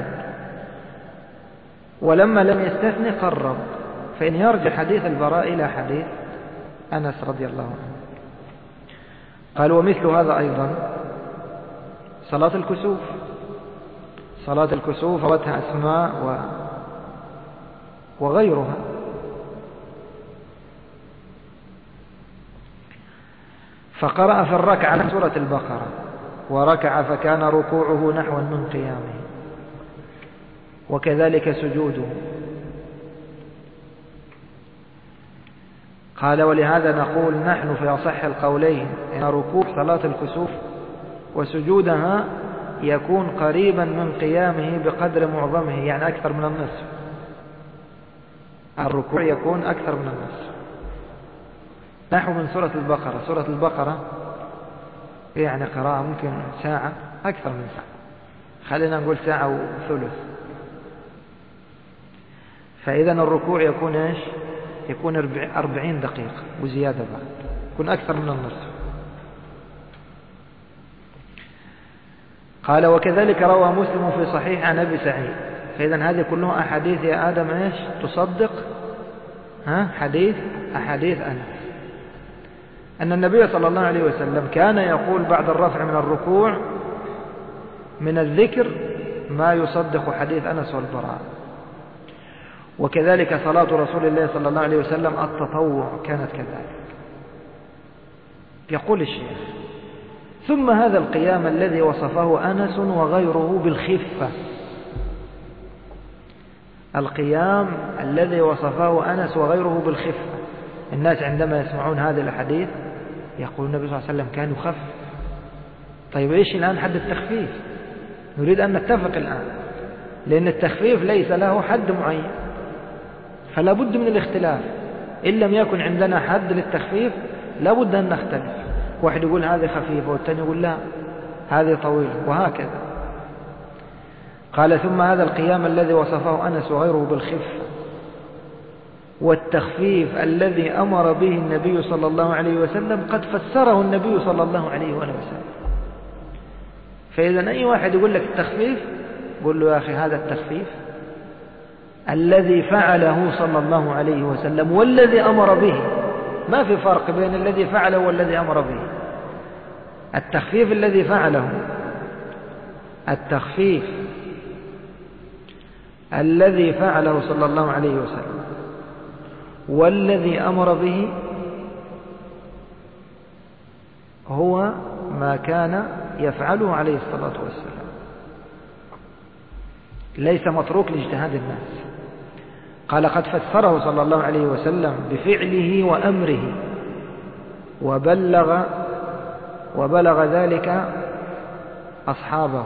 S1: ولما لم يستثني قرب. فإن يرجع حديث البراء إلى حديث أنس رضي الله عنه. قال: ومثل هذا أيضا صلاة الكسوف. صلاة الكسوف روتها أسماء و... وغيرها. فقرأ في الركعة سورة البقرة وركع فكان ركوعه نحوا من قيامه، وكذلك سجوده. قال: ولهذا نقول نحن في أصح القولين إن ركوع صلاة الكسوف وسجودها يكون قريبا من قيامه بقدر معظمه، يعني أكثر من النصف. الركوع يكون أكثر من النصف، نحو من سورة البقرة. سورة البقرة يعني قراءة ممكن ساعة، أكثر من ساعة، خلينا نقول ساعة وثلث. فإذا الركوع يكون إيش؟ يكون أربعين دقيقة وزيادة بعد، يكون أكثر من النصف. قال: وكذلك روى مسلم في صحيح عن أبي سعيد. فإذا هذه كلها أحاديث يا آدم إيش؟ تصدق ها حديث أحاديث أنس، أن النبي صلى الله عليه وسلم كان يقول بعد الرفع من الركوع من الذكر ما يصدق حديث أنس والبراء. وكذلك صلاة رسول الله صلى الله عليه وسلم التطوع كانت كذلك. يقول الشيخ: ثم هذا القيام الذي وصفه أنس وغيره بالخفة. القيام الذي وصفه أنس وغيره بالخفة. الناس عندما يسمعون هذه الحديث يقول النبي صلى الله عليه وسلم كان يخفف. طيب إيش الآن حد التخفيف؟ نريد أن نتفق الآن، لأن التخفيف ليس له حد معين، فلا بد من الاختلاف. إن لم يكن عندنا حد للتخفيف لا بد أن نختلف. واحد يقول هذه خفيفة والثاني يقول لا هذه طويلة، وهكذا. قال: ثم هذا القيام الذي وصفه أنس وغيره بالخفة والتخفيف الذي أمر به النبي صلى الله عليه وسلم قد فسره النبي صلى الله عليه وسلم. فإذا أي واحد يقول لك التخفيف قل له: يا أخي هذا التخفيف الذي فعله صلى الله عليه وسلم والذي أمر به. ما في فرق بين الذي فعله والذي أمر به. التخفيف الذي فعله التخفيف الذي فعله صلى الله عليه وسلم والذي أمر به هو ما كان يفعله عليه الصلاة والسلام، ليس متروك لاجتهاد الناس. قال: قد فسره صلى الله عليه وسلم بفعله وأمره وبلغ وبلغ ذلك أصحابه.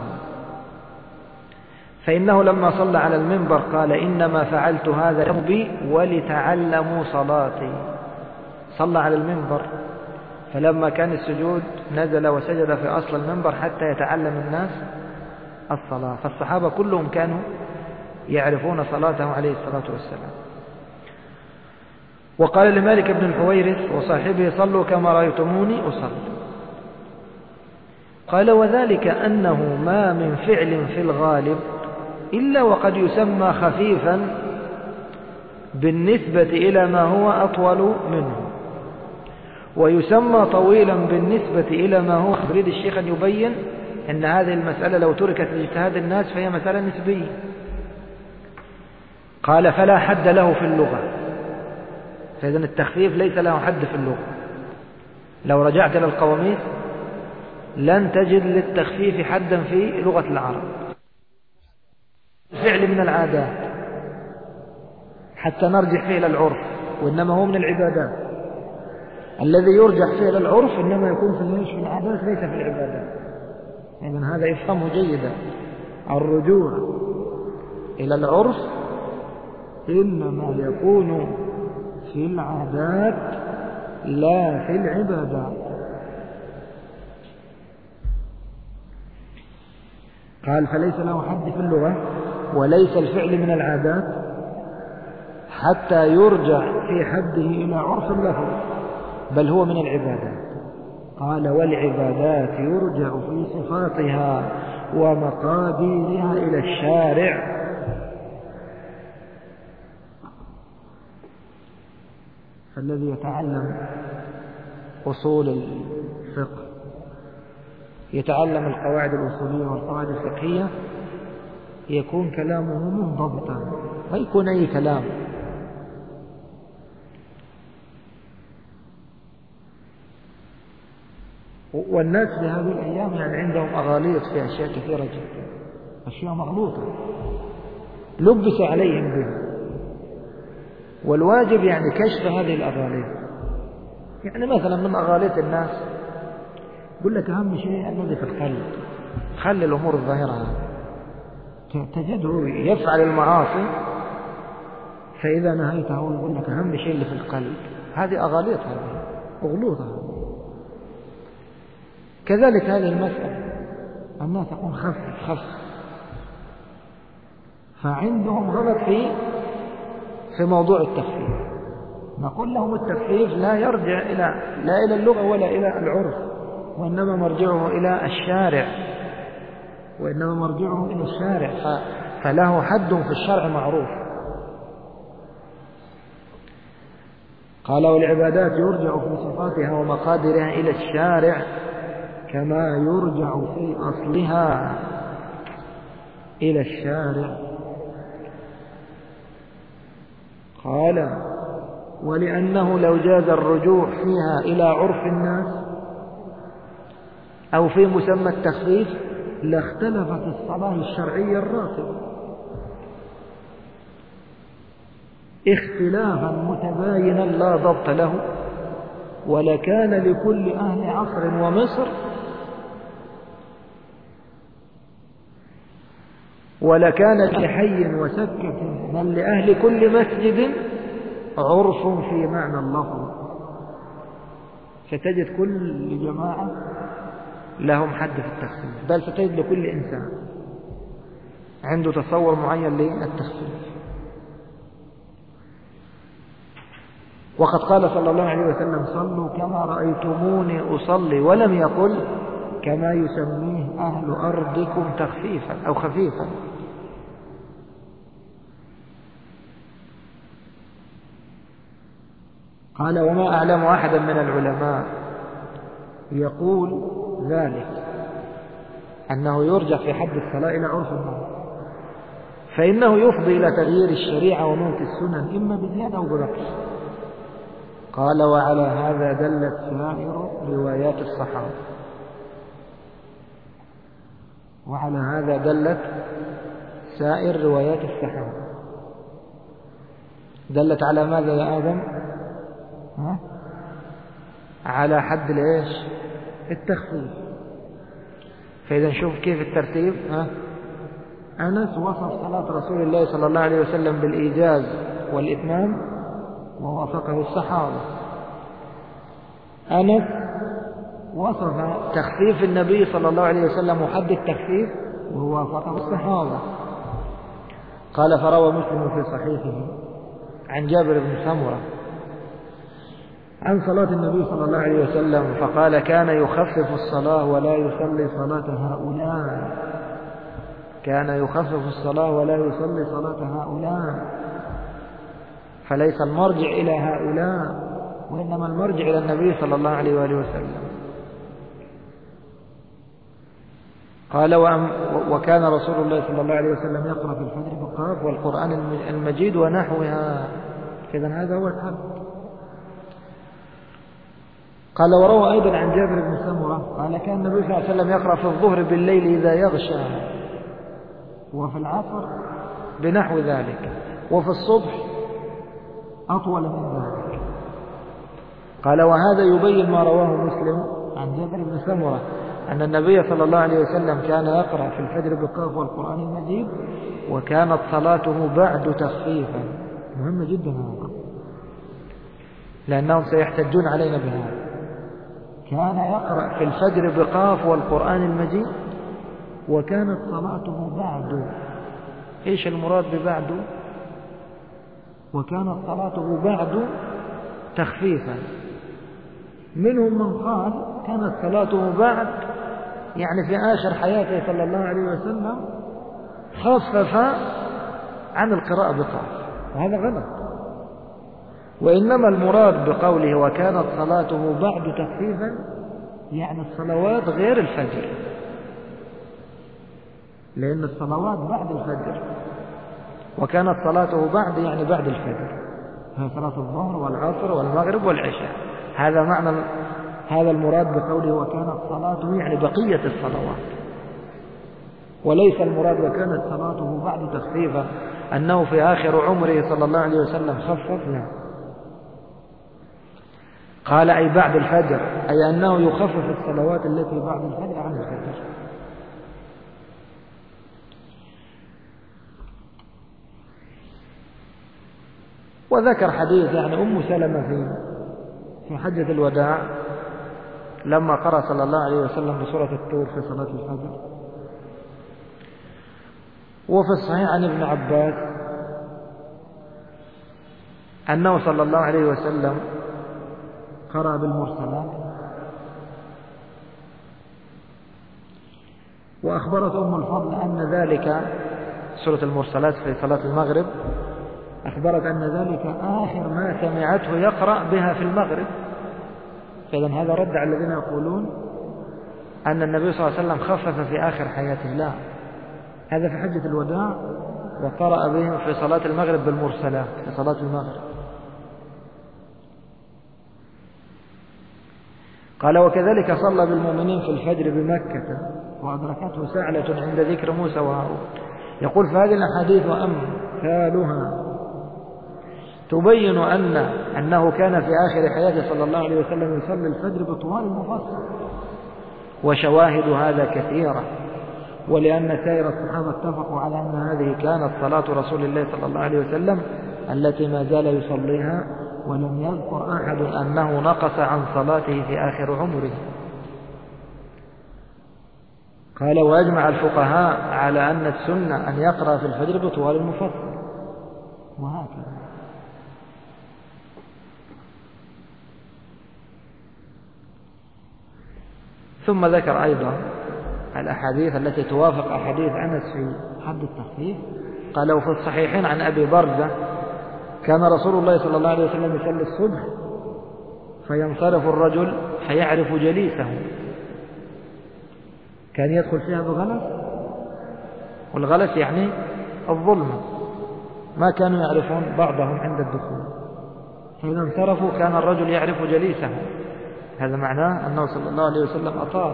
S1: فإنه لما صلى على المنبر قال: إنما فعلت هذا بي ولتعلموا صلاتي. صلى على المنبر، فلما كان السجود نزل وسجد في أصل المنبر حتى يتعلم الناس الصلاة. فالصحابة كلهم كانوا يعرفون صلاته عليه الصلاة والسلام. وقال لمالك بن الحويرث وصاحبه: صلوا كما رأيتموني أصلي. قال: وذلك أنه ما من فعل في الغالب إلا وقد يسمى خفيفا بالنسبة إلى ما هو أطول منه، ويسمى طويلا بالنسبة إلى ما هو يريد الشيخ أن يبين أن هذه المسألة لو تركت لاجتهاد الناس فهي مسألة نسبية. قال فلا حد له في اللغة. فإذا التخفيف ليس له حد في اللغة. لو رجعت إلى القواميس لن تجد للتخفيف حدا في لغة العرب. فعل من العادات حتى نرجع فيه إلى العرف، وإنما هو من العبادات. الذي يرجع فيه إلى العرف إنما يكون في العادات ليس في العبادات. إذن هذا يفهمه جيدا. الرجوع إلى العرف إنما يكون في العادات لا في العبادات. قال فليس له حد في اللغة، وليس الفعل من العادات حتى يرجع في حده إلى عرف اللفظ، بل هو من العبادات. قال والعبادات يرجع في صفاتها ومقاديرها إلى الشارع. فالذي يتعلم أصول الفقه يتعلم القواعد الأصولية والقواعد الفقهية يكون كلامه منضبطا، ما يكون أي كلام. والناس في هذه الأيام يعني عندهم أغاليط في أشياء كثيرة جدا، أشياء مغلوطة لبس عليهم بها، والواجب يعني كشف هذه الأغاليط. يعني مثلا من أغاليط الناس يقول لك أهم شيء الذي في القلب، خلي الأمور الظاهرة. تجده يفعل المعاصي فإذا نهيته يقول لك أهم شيء اللي في القلب. هذه أغاليط، هذه أغلوطة. كذلك هذه المسألة الناس يقول خفف خفف، فعندهم غلط في في موضوع التخفيف. نقول لهم التخفيف لا يرجع إلى لا إلى اللغة ولا إلى العرف، وإنما مرجعه إلى الشارع، وإنما مرجعه إلى الشارع، فله حد في الشرع معروف. قال والعبادات يرجع في صفاتها ومقادرها إلى الشارع كما يرجع في أصلها إلى الشارع. قال ولأنه لو جاز الرجوع فيها إلى عرف الناس أو في مسمى التخفيف لاختلفت الصلاة الشرعية الراتبة اختلافا متباينا لا ضبط له، ولكان لكل أهل عصر ومصر ولكان لحي وسكة بل لأهل كل مسجد عرف في معنى اللفظ. ستجد كل جماعة لهم حد في التخفيف، بل ستجد لكل إنسان عنده تصور معين للتخفيف. وقد قال صلى الله عليه وسلم صلوا كما رأيتموني أصلي، ولم يقل كما يسميه أهل أرضكم تخفيفا أو خفيفا. قال وما أعلم أحدا من العلماء يقول ذلك، أنه يرجع في حد الصلاة إلى عرف الناس، فإنه يفضي إلى تغيير الشريعة وموت السنن إما بزيادة أو بنقص. قال وعلى هذا دلت سائر روايات الصحابة، وعلى هذا دلت سائر روايات الصحابة. دلت على ماذا يا آدم؟ ها؟ على حد الإيش؟ التخفيف. فإذا نشوف كيف الترتيب. ها؟ أنس وصف صلاة رسول الله صلى الله عليه وسلم بالإيجاز والإتمام ووافقه الصحابة. أنس وصف تخفيف النبي صلى الله عليه وسلم وحد التخفيف ووافقه الصحابة. قال فروى مسلم في صحيحه عن جابر بن سمرة عن صلاة النبي صلى الله عليه وسلم فقال كان يخفف الصلاة ولا يصلي صلاة هؤلاء، كان يخفف الصلاة ولا يصلي صلاة هؤلاء، فليس المرجع إلى هؤلاء وإنما المرجع إلى النبي صلى الله عليه وآله وسلم. قال وكان رسول الله صلى الله عليه وسلم يقرأ في الفجر بالقاف والقرآن المجيد ونحوها. إذا هذا هو الحد. قال وروى أيضا عن جابر بن سمرة قال كان النبي صلى الله عليه وسلم يقرأ في الظهر بالليل إذا يغشى، وفي العصر بنحو ذلك، وفي الصبح أطول من ذلك. قال وهذا يبين ما رواه مسلم عن جابر بن سمرة أن النبي صلى الله عليه وسلم كان يقرأ في الفجر بالقاف والقرآن المجيد وكانت صلاته بعد تخفيفا. مهم جدا هذا لأنهم سيحتجون علينا بهذا. كان يقرأ في الفجر بقاف والقرآن المجيد وكانت صلاته بعد. إيش المراد ببعد؟ وكانت صلاته بعد تخفيفا. منهم من قال كانت صلاته بعد يعني في آخر حياته صلى الله عليه وسلم خفف عن القراءة بقاف، وهذا غلط. وإنما المراد بقوله وكانت صلاته بعد تخفيفا يعني الصلوات غير الفجر، لأن الصلوات بعد الفجر، وكانت صلاته بعد يعني بعد الفجر، هي صلاة الظهر والعصر والمغرب والعشاء. هذا معنى هذا المراد بقوله وكانت صلاته يعني بقية الصلوات، وليس المراد وكانت صلاته بعد تخفيفا أنه في آخر عمره صلى الله عليه وسلم خفف. لا، قال أي بعد الفجر، أي أنه يخفف الصلوات التي بعد الفجر عن الفجر. وذكر حديث يعني أم سلمة في في حجة الوداع لما قرأ صلى الله عليه وسلم بسورة الطور في صلاة الفجر. وفي الصحيح عن ابن عباس أنه صلى الله عليه وسلم قرأ بالمرسلات. وأخبرت أم الفضل أن ذلك سورة المرسلات في صلاة المغرب، أخبرت أن ذلك آخر ما سمعته يقرأ بها في المغرب. فإذا هذا رد على الذين يقولون أن النبي صلى الله عليه وسلم خفف في آخر حياته. لا، هذا في حجة الوداع وقرأ بهم في صلاة المغرب بالمرسلات في صلاة المغرب. قال وكذلك صلى بالمؤمنين في الفجر بمكة وأدركته سعلة عند ذكر موسى وهارون. يقول فهذه الأحاديث وأمثالها تبين أن أنه كان في آخر حياته صلى الله عليه وسلم يصلي الفجر بطوال المفصل، وشواهد هذا كثيرة. ولأن سائر الصحابة اتفقوا على أن هذه كانت صلاة رسول الله صلى الله عليه وسلم التي ما زال يصليها، ولم يذكر أحد أنه نقص عن صلاته في آخر عمره. قال وأجمع الفقهاء على أن السنة أن يقرأ في الفجر بطوال المفصل، وهكذا. ثم ذكر أيضا الأحاديث التي توافق أحاديث أنس في حد التخفيف. قال وفي الصحيحين عن أبي برزة كان رسول الله صلى الله عليه وسلم يصلي الصبح فينصرف الرجل فيعرف جليسه، كان يدخل فيها بغلس، والغلس يعني الظلمة، ما كانوا يعرفون بعضهم عند الدخول، فإذا انصرفوا كان الرجل يعرف جليسه. هذا معناه أنه صلى الله عليه وسلم أطال.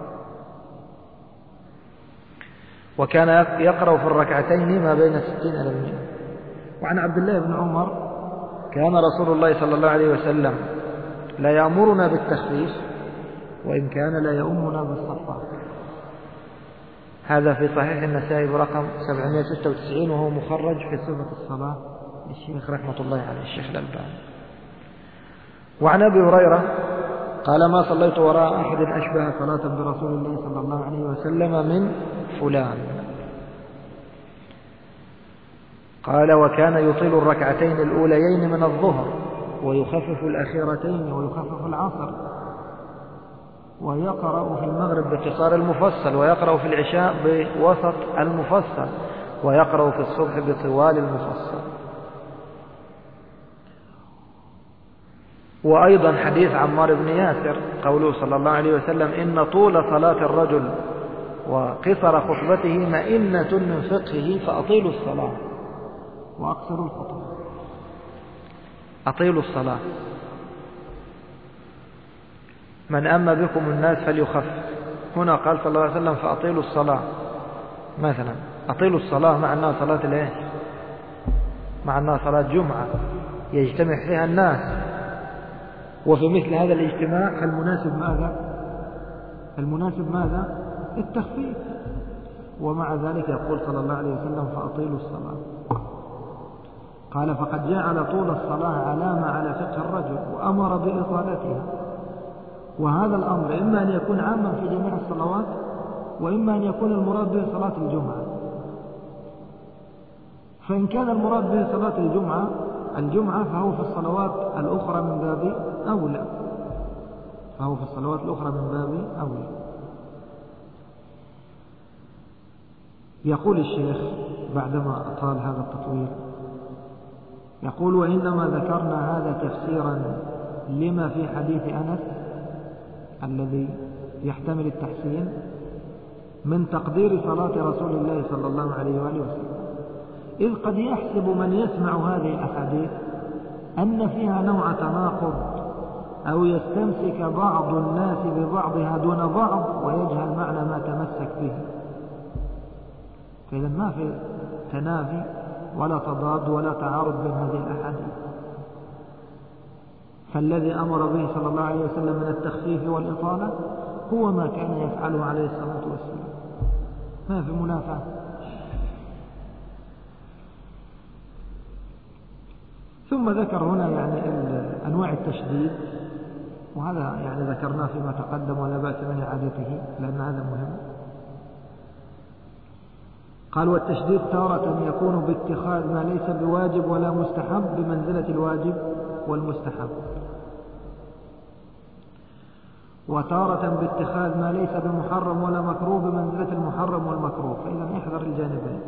S1: وكان يقرأ في الركعتين ما بين ستين إلى المئة. وعن عبد الله بن عمر كان رسول الله صلى الله عليه وسلم لا يأمرنا بالتخفيف وإن كان لا يؤمنا بالصفات. هذا في صحيح النسائي برقم سبعمائة وستة وتسعين، وهو مخرج في صفة الصلاة للشيخ رحمة الله عليه الشيخ الألباني. وعن أبي هريرة قال ما صليت وراء أحد أشبه صلاة برسول الله صلى الله عليه وسلم من فلان. قال وكان يطيل الركعتين الأوليين من الظهر ويخفف الأخيرتين ويخفف العصر، ويقرأ في المغرب باختصار المفصل، ويقرأ في العشاء بوسط المفصل، ويقرأ في الصبح بطوال المفصل. وأيضا حديث عمار بن ياسر قوله صلى الله عليه وسلم إن طول صلاة الرجل وقصر خطبته مئنة من فقهه فأطيلوا الصلاة وأقصروا الخطبة. أطيلوا الصلاة. من أما بكم الناس فليخفف. هنا قال صلى الله عليه وسلم فأطيلوا الصلاة مثلا. أطيلوا الصلاة مع أنها صلاة الايه؟ مع أنها صلاة جمعة يجتمع فيها الناس، وفي مثل هذا الاجتماع فالمناسب ماذا؟ المناسب ماذا؟ التخفيف. ومع ذلك يقول صلى الله عليه وسلم فأطيلوا الصلاة. قال فقد جعل طول الصلاة علامة على فقه الرجل وأمر بإطالتها، وهذا الأمر إما أن يكون عاما في جميع الصلوات وإما أن يكون المراد به صلاة الجمعة. فإن كان المراد به صلاة الجمعة الجمعة فهو في الصلوات الأخرى من باب أولى فهو في الصلوات الأخرى من باب أولى. يقول الشيخ بعدما أطال هذا التطويل، يقول وإنما ذكرنا هذا تفسيرا لما في حديث أنس الذي يحتمل التحسين من تقدير صلاة رسول الله صلى الله عليه وآله وسلم، إذ قد يحسب من يسمع هذه الأحاديث أن فيها نوع تناقض أو يستمسك بعض الناس ببعضها دون بعض ويجهل معنى ما تمسك به. فإذا ما في تنافي ولا تضاد ولا تعارض بين هذه الأحاديث. فالذي أمر به صلى الله عليه وسلم من التخفيف والإطالة هو ما كان يفعله عليه الصلاة والسلام، ما في منافاة. ثم ذكر هنا يعني أنواع التشديد، وهذا يعني ذكرناه فيما تقدم ولا بأس من إعادته لأن هذا مهم. قال والتشديد تارة يكون باتخاذ ما ليس بواجب ولا مستحب بمنزلة الواجب والمستحب، وتارة باتخاذ ما ليس بمحرم ولا مكروه بمنزلة المحرم والمكروه. فإذا احذر الجانبين.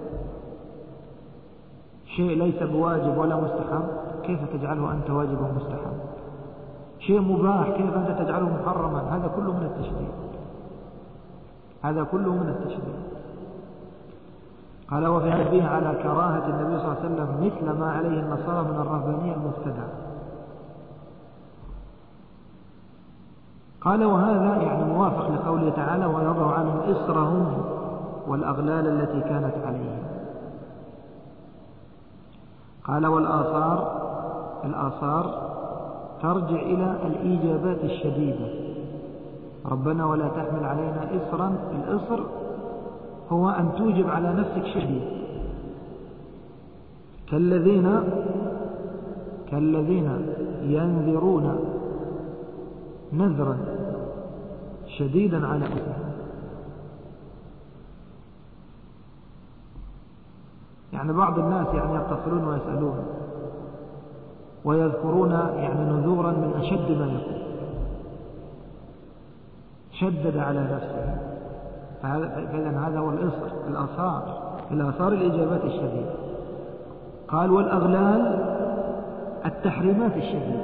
S1: شيء ليس بواجب ولا مستحب كيف تجعله أنت واجب ومستحب؟ شيء مباح كيف أنت تجعله محرما؟ هذا كله من التشديد هذا كله من التشديد. قال وفي هذا فيه على كراهة النبي صلى الله عليه وسلم مثل ما عليه النصارى من الرهبانية المبتدعة. قال وهذا يعني موافق لقوله تعالى ويضع عنهم إصرهم والأغلال التي كانت عليهم. قال والآثار الآثار ترجع إلى الإيجابات الشديدة. ربنا ولا تحمل علينا إصرا. الإصر هو أن توجب على نفسك شديد كالذين كالذين ينذرون نذرا شديدا على أنفسهم. يعني بعض الناس يعني يتصلون ويسألون ويذكرون يعني نذورا من أشد ما يكون، شدد على نفسه. فإذا هذا هو الإصر الآثار الآثار الإجابات الشديدة. قال والأغلال التحريمات الشديدة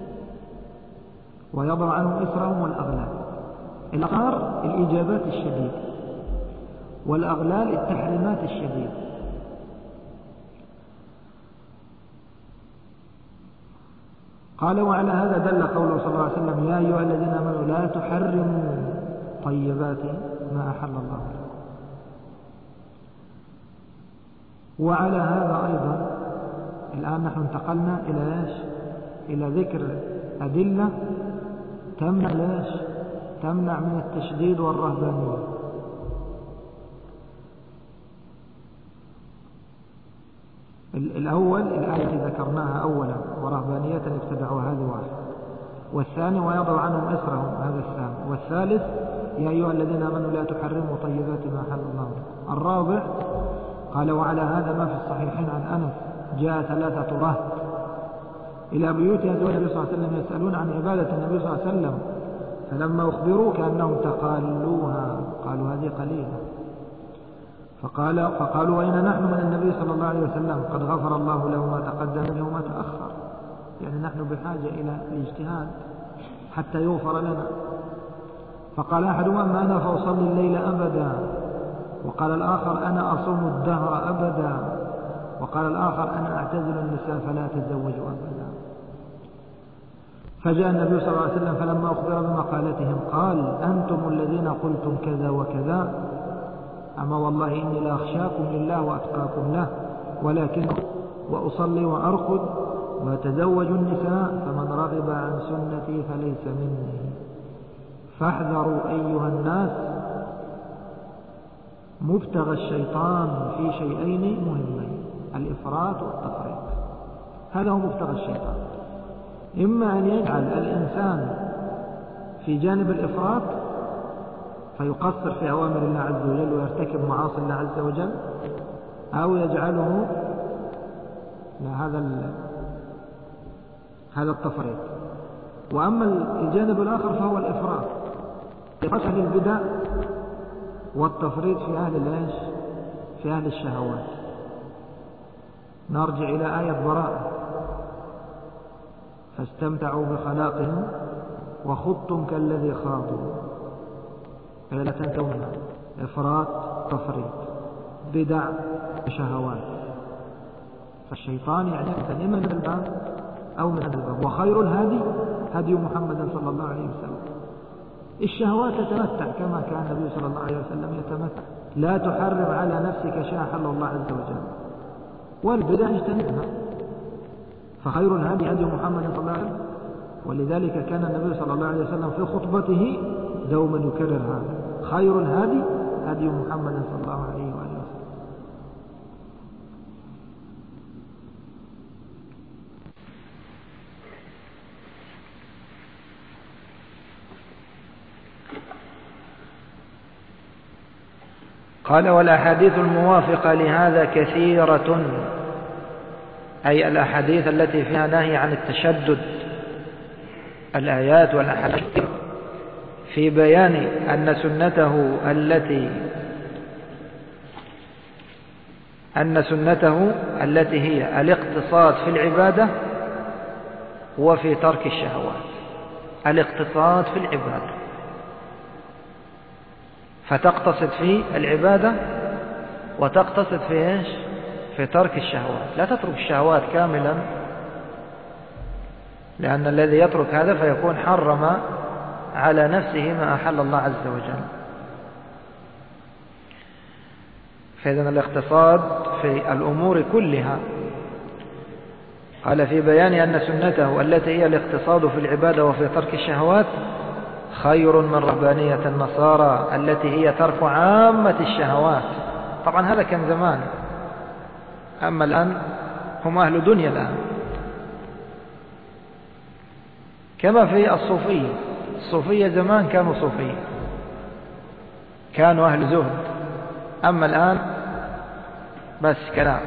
S1: ويضع عنهم إصرهم والأغلال. الآثار الإجابات الشديدة والأغلال التحريمات الشديدة. قال وعلى هذا دل قوله صلى الله عليه وسلم يا أيها الذين آمنوا لا تحرموا طيبات ما أحل الله لكم. وعلى هذا أيضا الآن نحن انتقلنا إلى إيش؟ إلى ذكر أدلة تمنع ليش؟ تمنع من التشديد والرهبانية. الأول الآية التي ذكرناها أولا ورهبانية ابتدعوا هذا واحد، والثاني ويضع عنهم إصرهم هذا الثاني، والثالث يا أيها الذين آمنوا لا تحرموا طيبات ما أحل الله لكم. الرابع قال وعلى هذا ما في الصحيحين عن أنس جاء ثلاثة رهط إلى بيوت أزواج النبي صلى الله عليه وسلم يسألون عن عبادة النبي صلى الله عليه وسلم، فلما أخبروا كأنهم تقالوها قالوا هذه قليلة، فقال فقالوا وإن نحن من النبي صلى الله عليه وسلم قد غفر الله له ما تقدم منه وما تأخر.
S2: يعني نحن بحاجة إلى الاجتهاد حتى يغفر لنا. فقال أحدهم أما أنا فأصلي الليل أبدا، وقال الآخر أنا أصوم الدهر أبدا، وقال الآخر أنا أعتزل النساء فلا أتزوج أبدا. فجاء النبي صلى الله عليه وسلم فلما أخبر بمقالتهم قال أنتم الذين قلتم كذا وكذا، أما والله إني لأخشاكم لله وأتقاكم له، ولكن وأصلي وأرقد وأتزوج النساء، فمن رغب عن سنتي فليس مني. فاحذروا أيها الناس مبتغى الشيطان في شيئين مهمين، الإفراط والتفريط. هذا هو مبتغى الشيطان، إما أن يجعل الإنسان في جانب الإفراط فيقصر في أوامر الله عز وجل ويرتكب معاصي الله عز وجل، أو يجعله هذا هذا التفريط. وأما الجانب الآخر فهو الإفراط، إفراط أهل البدع والتفريط في أهل الإيش؟ في أهل الشهوات. نرجع إلى آية براءة فاستمتعوا بخلاقهم وخضتم كالذي خاضوا، أي لا تنتهون. إفراط تفريط بدع شهوات. فالشيطان يعني إما من الباب أو من الباب. وخير الهادي هدي محمد صلى الله عليه وسلم. الشهوات تتمتع كما كان النبي صلى الله عليه وسلم يتمتع، لا تحرم على نفسك شيئا حل الله عز وجل، والبدع اجتنبها. فخير الهادي هدي محمد صلى الله عليه وسلم، ولذلك كان النبي صلى الله عليه وسلم في خطبته دوما يكرر هذا: خير الهادي هدي محمد صلى الله عليه وآله وسلم.
S1: قال والأحاديث الموافقة لهذا كثيرة، أي الأحاديث التي فيها نهي عن التشدد، الآيات والأحاديث في بيان أن سنته التي أن سنته التي هي الاقتصاد في العبادة وفي ترك الشهوات. الاقتصاد في العبادة، فتقتصد في العبادة وتقتصد في إيش؟ في ترك الشهوات. لا تترك الشهوات كاملا، لأن الذي يترك هذا فيكون حرم على نفسه ما أحل الله عز وجل. فإذن الاقتصاد في الأمور كلها. قال في بيان أن سنته التي هي الاقتصاد في العبادة وفي ترك الشهوات خير من رهبانية النصارى التي هي ترك عامة الشهوات. طبعا هذا كان زمان، أما الآن هم أهل دنيا الآن، كما في الصوفية. الصوفية زمان كانوا صوفية، كانوا أهل زهد، أما الآن بس كلام.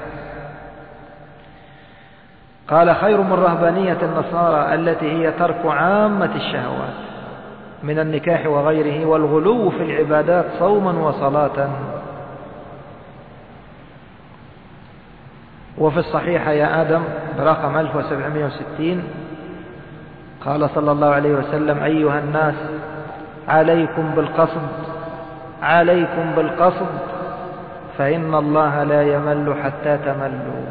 S1: قال خير من رهبانية النصارى التي هي ترك عامة الشهوات من النكاح وغيره والغلو في العبادات صوما وصلاة. وفي الصحيح يا آدم برقم ألف وسبعمائة وستين قال صلى الله عليه وسلم: أيها الناس عليكم بالقصد عليكم بالقصد فإن الله لا يمل حتى تملوا.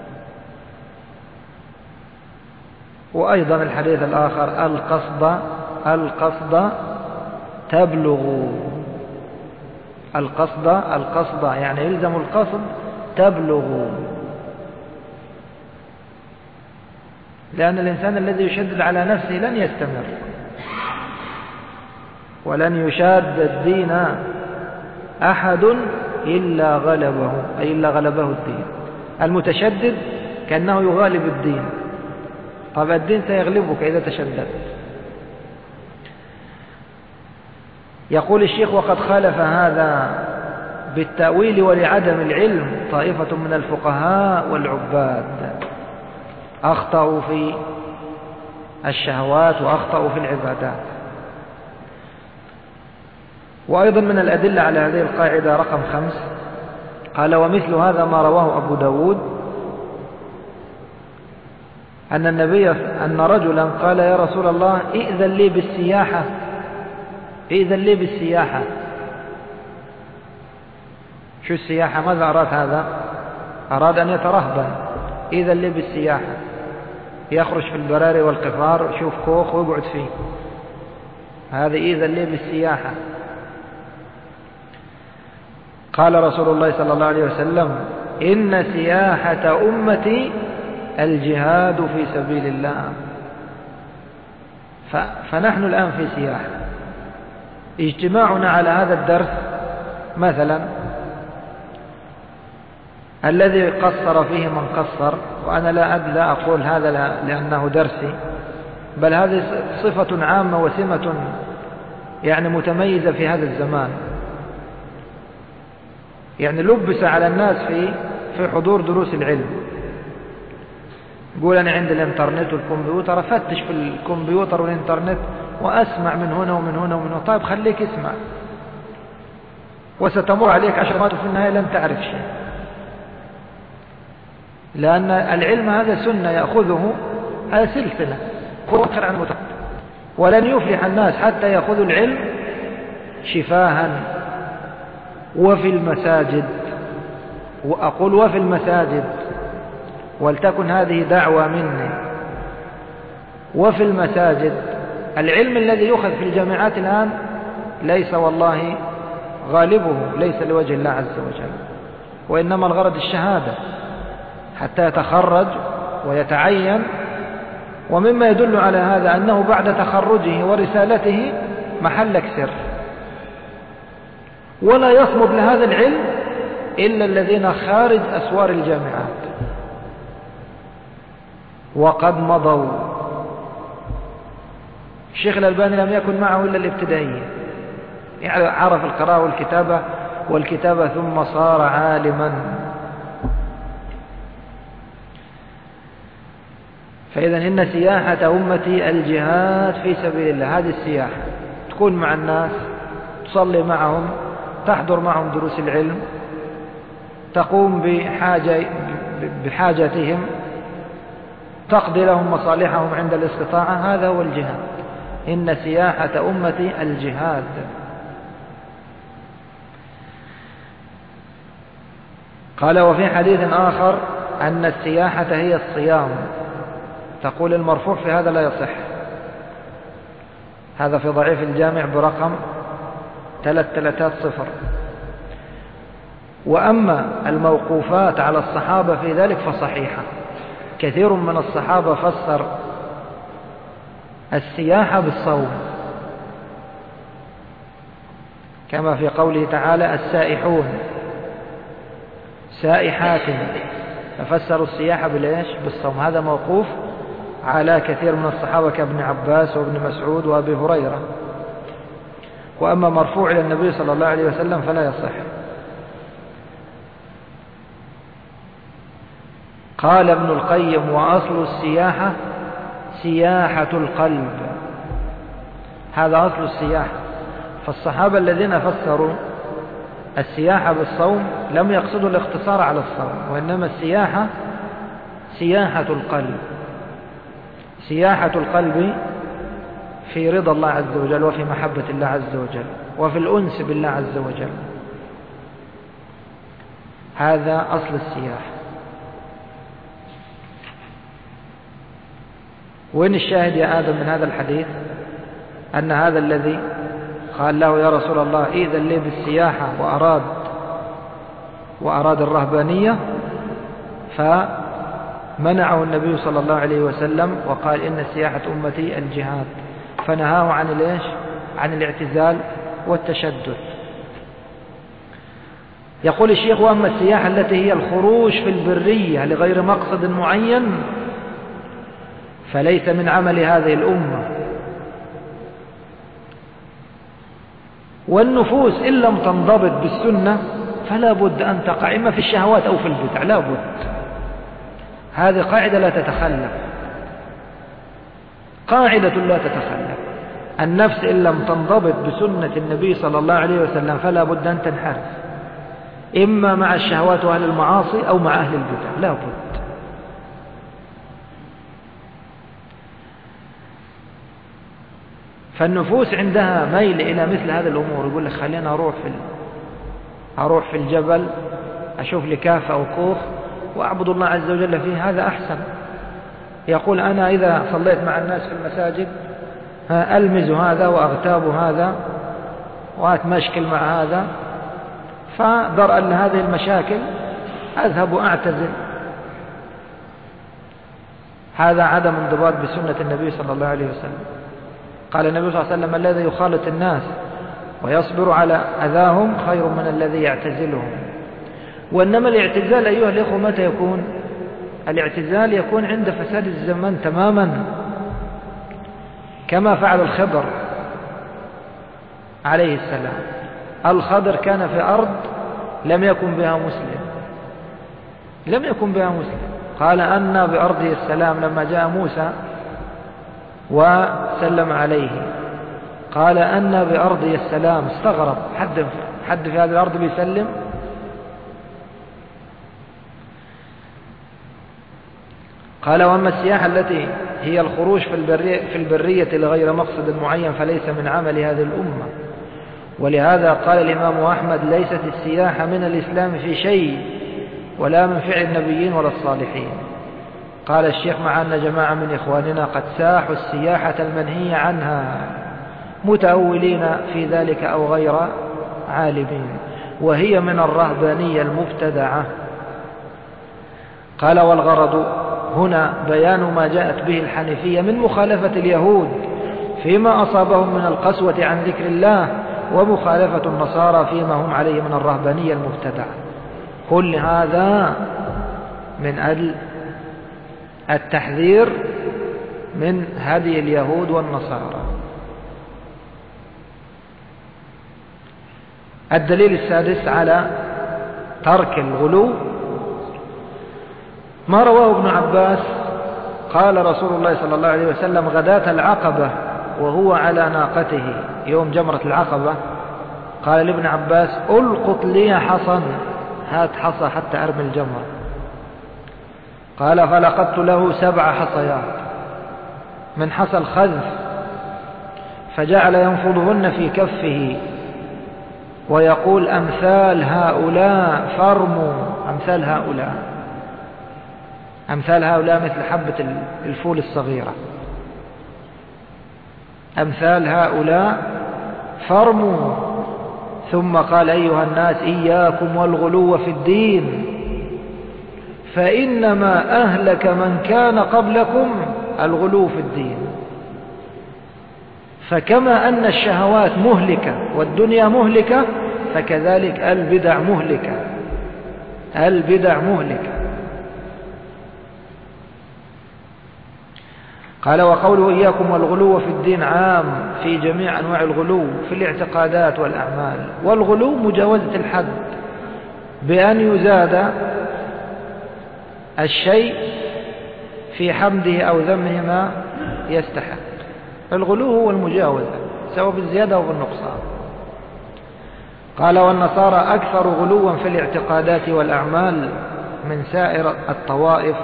S1: وأيضا الحديث الآخر: القصد القصد تبلغوا. القصد القصد يعني يلزم القصد تبلغوا، لأن الإنسان الذي يشدد على نفسه لن يستمر ولن يشاد الدين أحد إلا غلبه، أي إلا غلبه الدين. المتشدد كأنه يغالب الدين، طب الدين سيغلبك إذا تشددت. يقول الشيخ: وقد خالف هذا بالتأويل ولعدم العلم طائفة من الفقهاء والعباد، أخطأوا في الشهوات وأخطأوا في العبادات. وأيضا من الأدلة على هذه القاعدة رقم خمس قال: ومثل هذا ما رواه أبو داود أن النبي أن رجلا قال يا رسول الله ائذن لي بالسياحة ائذن لي بالسياحة. شو السياحة؟ ماذا أراد هذا؟ أراد أن يترهبن. ائذن لي بالسياحة، يخرج في البراري والقفار يشوف كوخ ويقعد فيه، هذا ائذن لي بالسياحة. قال رسول الله صلى الله عليه وسلم إن سياحة أمتي الجهاد في سبيل الله. فنحن الآن في سياحة. اجتماعنا على هذا الدرس مثلا الذي قصر فيه من قصر، وأنا لا أبدأ أقول هذا لأنه درسي، بل هذه صفة عامة وسمة يعني متميزة في هذا الزمان، يعني لبس على الناس في في حضور دروس العلم. يقول أنا عندي الإنترنت والكمبيوتر، أفتش في الكمبيوتر والإنترنت وأسمع من هنا ومن هنا ومن هنا. طيب خليك اسمع، وستمر عليك عشرات وفي النهاية لن تعرف شيء، لأن العلم هذا سنة يأخذه، هذا سلسلة خير عن متقدم. ولن يفلح الناس حتى يأخذوا العلم شفاها وفي المساجد، وأقول وفي المساجد، ولتكن هذه دعوة مني. وفي المساجد العلم الذي يؤخذ في الجامعات الآن ليس والله غالبه ليس لوجه الله عز وجل، وإنما الغرض الشهادة حتى يتخرج ويتعين. ومما يدل على هذا أنه بعد تخرجه ورسالته محلك سر، ولا يصمد لهذا العلم إلا الذين خارج أسوار الجامعات وقد مضوا. الشيخ الألباني لم يكن معه إلا الابتدائية، يعني عرف القراءة والكتابة والكتابة ثم صار عالما. فإذا إن سياحة أمتي الجهاد في سبيل الله. هذه السياحة تكون مع الناس، تصلي معهم، تحضر معهم دروس العلم، تقوم بحاجة بحاجتهم، تقضي لهم مصالحهم عند الاستطاعة. هذا هو الجهاد. إن سياحة أمتي الجهاد. قال وفي حديث آخر أن السياحة هي الصيام. تقول المرفوع في هذا لا يصح، هذا في ضعيف الجامع برقم ثلاث ثلاثات صفر. وأما الموقوفات على الصحابة في ذلك فصحيحة. كثير من الصحابة فسر السياحة بالصوم، كما في قوله تعالى السائحون سائحات، ففسروا السياحة بالإيش؟ بالصوم. هذا موقوف على كثير من الصحابة كابن عباس وابن مسعود وابي هريرة. وأما مرفوع إلى النبي صلى الله عليه وسلم فلا يصح. قال ابن القيم وأصل السياحة سياحة القلب. هذا أصل السياحة. فالصحابة الذين فسروا السياحة بالصوم لم يقصدوا الاقتصار على الصوم، وإنما السياحة سياحة القلب، سياحة القلب في رضا الله عز وجل وفي محبة الله عز وجل وفي الأنس بالله عز وجل. هذا أصل السياحة. وين الشاهد يا آدم من هذا الحديث؟ أن هذا الذي قال له يا رسول الله إذن لي بالسياحة وأراد وأراد الرهبانية، فمنعه النبي صلى الله عليه وسلم وقال إن سياحة أمتي الجهاد، فنهاه عن الإيش؟ عن الاعتزال والتشدد. يقول الشيخ وأما السياحة التي هي الخروج في البرية لغير مقصد معين فليس من عمل هذه الأمة. والنفوس إن لم تنضبط بالسنة فلا بد أن تقع إما في الشهوات أو في البدع، لا بد. هذه قاعدة لا تتخلف، قاعدة لا تتخلف. النفس إن لم تنضبط بسنة النبي صلى الله عليه وسلم فلا بد أن تنحرف، إما مع الشهوات وأهل المعاصي أو مع أهل البدع، لا بد. فالنفوس عندها ميل إلى مثل هذه الأمور، يقول لك خلينا أروح في أروح في الجبل أشوف لي كهف أو كوخ وأعبد الله عز وجل فيه، هذا أحسن. يقول أنا إذا صليت مع الناس في المساجد ألمز هذا وأغتاب هذا وأتمشكل مع هذا، فدرءا لهذه المشاكل أذهب وأعتزل. هذا عدم انضباط بسنة النبي صلى الله عليه وسلم. قال النبي صلى الله عليه وسلم الذي يخالط الناس ويصبر على أذاهم خير من الذي يعتزلهم. وإنما الاعتزال أيها الإخوة متى يكون؟ الاعتزال يكون عند فساد الزمان تماما، كما فعل الخضر عليه السلام. الخضر كان في أرض لم يكن بها مسلم، لم يكن بها مسلم. قال أن بأرضه السلام لما جاء موسى وسلم عليه، قال أن بأرضه السلام، استغرب، حد حد في هذه الأرض بيسلم؟ قال وأما السياحة التي هي الخروج في البرية, في البرية لغير مقصد معين فليس من عمل هذه الأمة. ولهذا قال الإمام أحمد ليست السياحة من الإسلام في شيء ولا من فعل النبيين ولا الصالحين. قال الشيخ مع أن جماعة من إخواننا قد ساحوا السياحة المنهية عنها متأولين في ذلك أو غير عالمين، وهي من الرهبانية المبتدعة. قال والغرض هنا بيان ما جاءت به الحنيفية من مخالفة اليهود فيما أصابهم من القسوة عن ذكر الله، ومخالفة النصارى فيما هم عليه من الرهبانية المبتدعة. كل هذا من أجل التحذير من هدي اليهود والنصارى. الدليل السادس على ترك الغلو ما رواه ابن عباس قال رسول الله صلى الله عليه وسلم غداة العقبة وهو على ناقته يوم جمرة العقبة، قال لابن عباس ألقط لي حصا، هات حصى حتى أرمي الجمرة. قال فلقدت له سبع حصيات من حصى الخذف، فجعل ينفضهن في كفه ويقول أمثال هؤلاء فارموا، أمثال هؤلاء، أمثال هؤلاء مثل حبة الفول الصغيرة، أمثال هؤلاء فارموا. ثم قال أيها الناس إياكم والغلو في الدين فإنما أهلك من كان قبلكم الغلو في الدين. فكما أن الشهوات مهلكة والدنيا مهلكة فكذلك البدع مهلكة، البدع مهلكة. قال وقوله إياكم والغلو في الدين عام في جميع أنواع الغلو في الاعتقادات والأعمال. والغلو مجاوزة الحد بأن يزاد الشيء في حمده أو ذمه ما يستحق. الغلو هو المجاوزة سواء بالزيادة أو بالنقصان. قال والنصارى أكثر غلوا في الاعتقادات والأعمال من سائر الطوائف،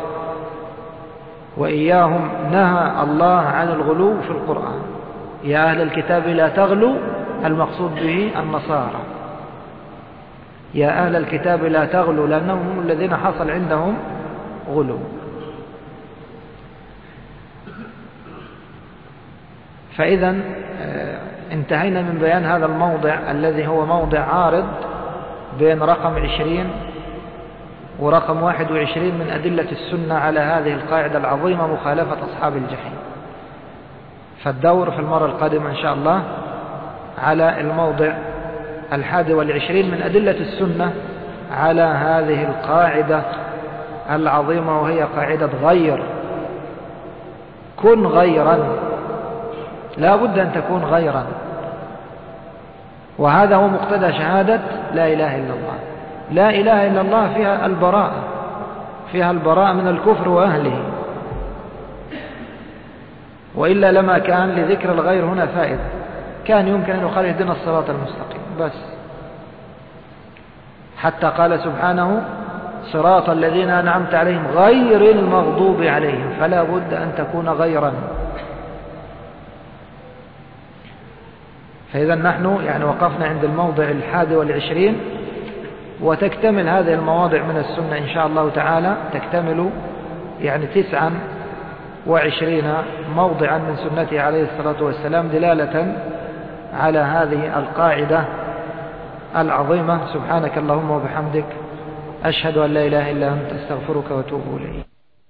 S1: وإياهم نهى الله عن الغلو في القرآن. يا أهل الكتاب لا تغلوا، المقصود به النصارى. يا أهل الكتاب لا تغلوا لأنهم هم الذين حصل عندهم غلو. فإذا انتهينا من بيان هذا الموضع الذي هو موضع عارض بين رقم عشرين ورقم واحد وعشرين من أدلة السنة على هذه القاعدة العظيمة مخالفة أصحاب الجحيم. فالدور في المرة القادمة إن شاء الله على الموضع الحادي والعشرين من أدلة السنة على هذه القاعدة العظيمة، وهي قاعدة غير. كن غيرا، لا بد أن تكون غيرا، وهذا هو مقتضى شهادة لا إله إلا الله. لا إله إلا الله فيها البراءة، فيها البراءة من الكفر وأهله، وإلا لما كان لذكر الغير هنا فائدة. كان يمكن أن يقال اهدنا الصراط المستقيم بس، حتى قال سبحانه صراط الذين أنعمت عليهم غير المغضوب عليهم، فلا بد أن تكون غيرا. فإذا نحن يعني وقفنا عند الموضع الحادي والعشرين، وتكتمل هذه المواضع من السنة إن شاء الله تعالى، تكتمل يعني تسعا وعشرين موضعا من سنته عليه الصلاة والسلام، دلالة على هذه القاعدة العظيمة. سبحانك اللهم وبحمدك، أشهد أن لا إله إلا أنت، أستغفرك وأتوب إليك.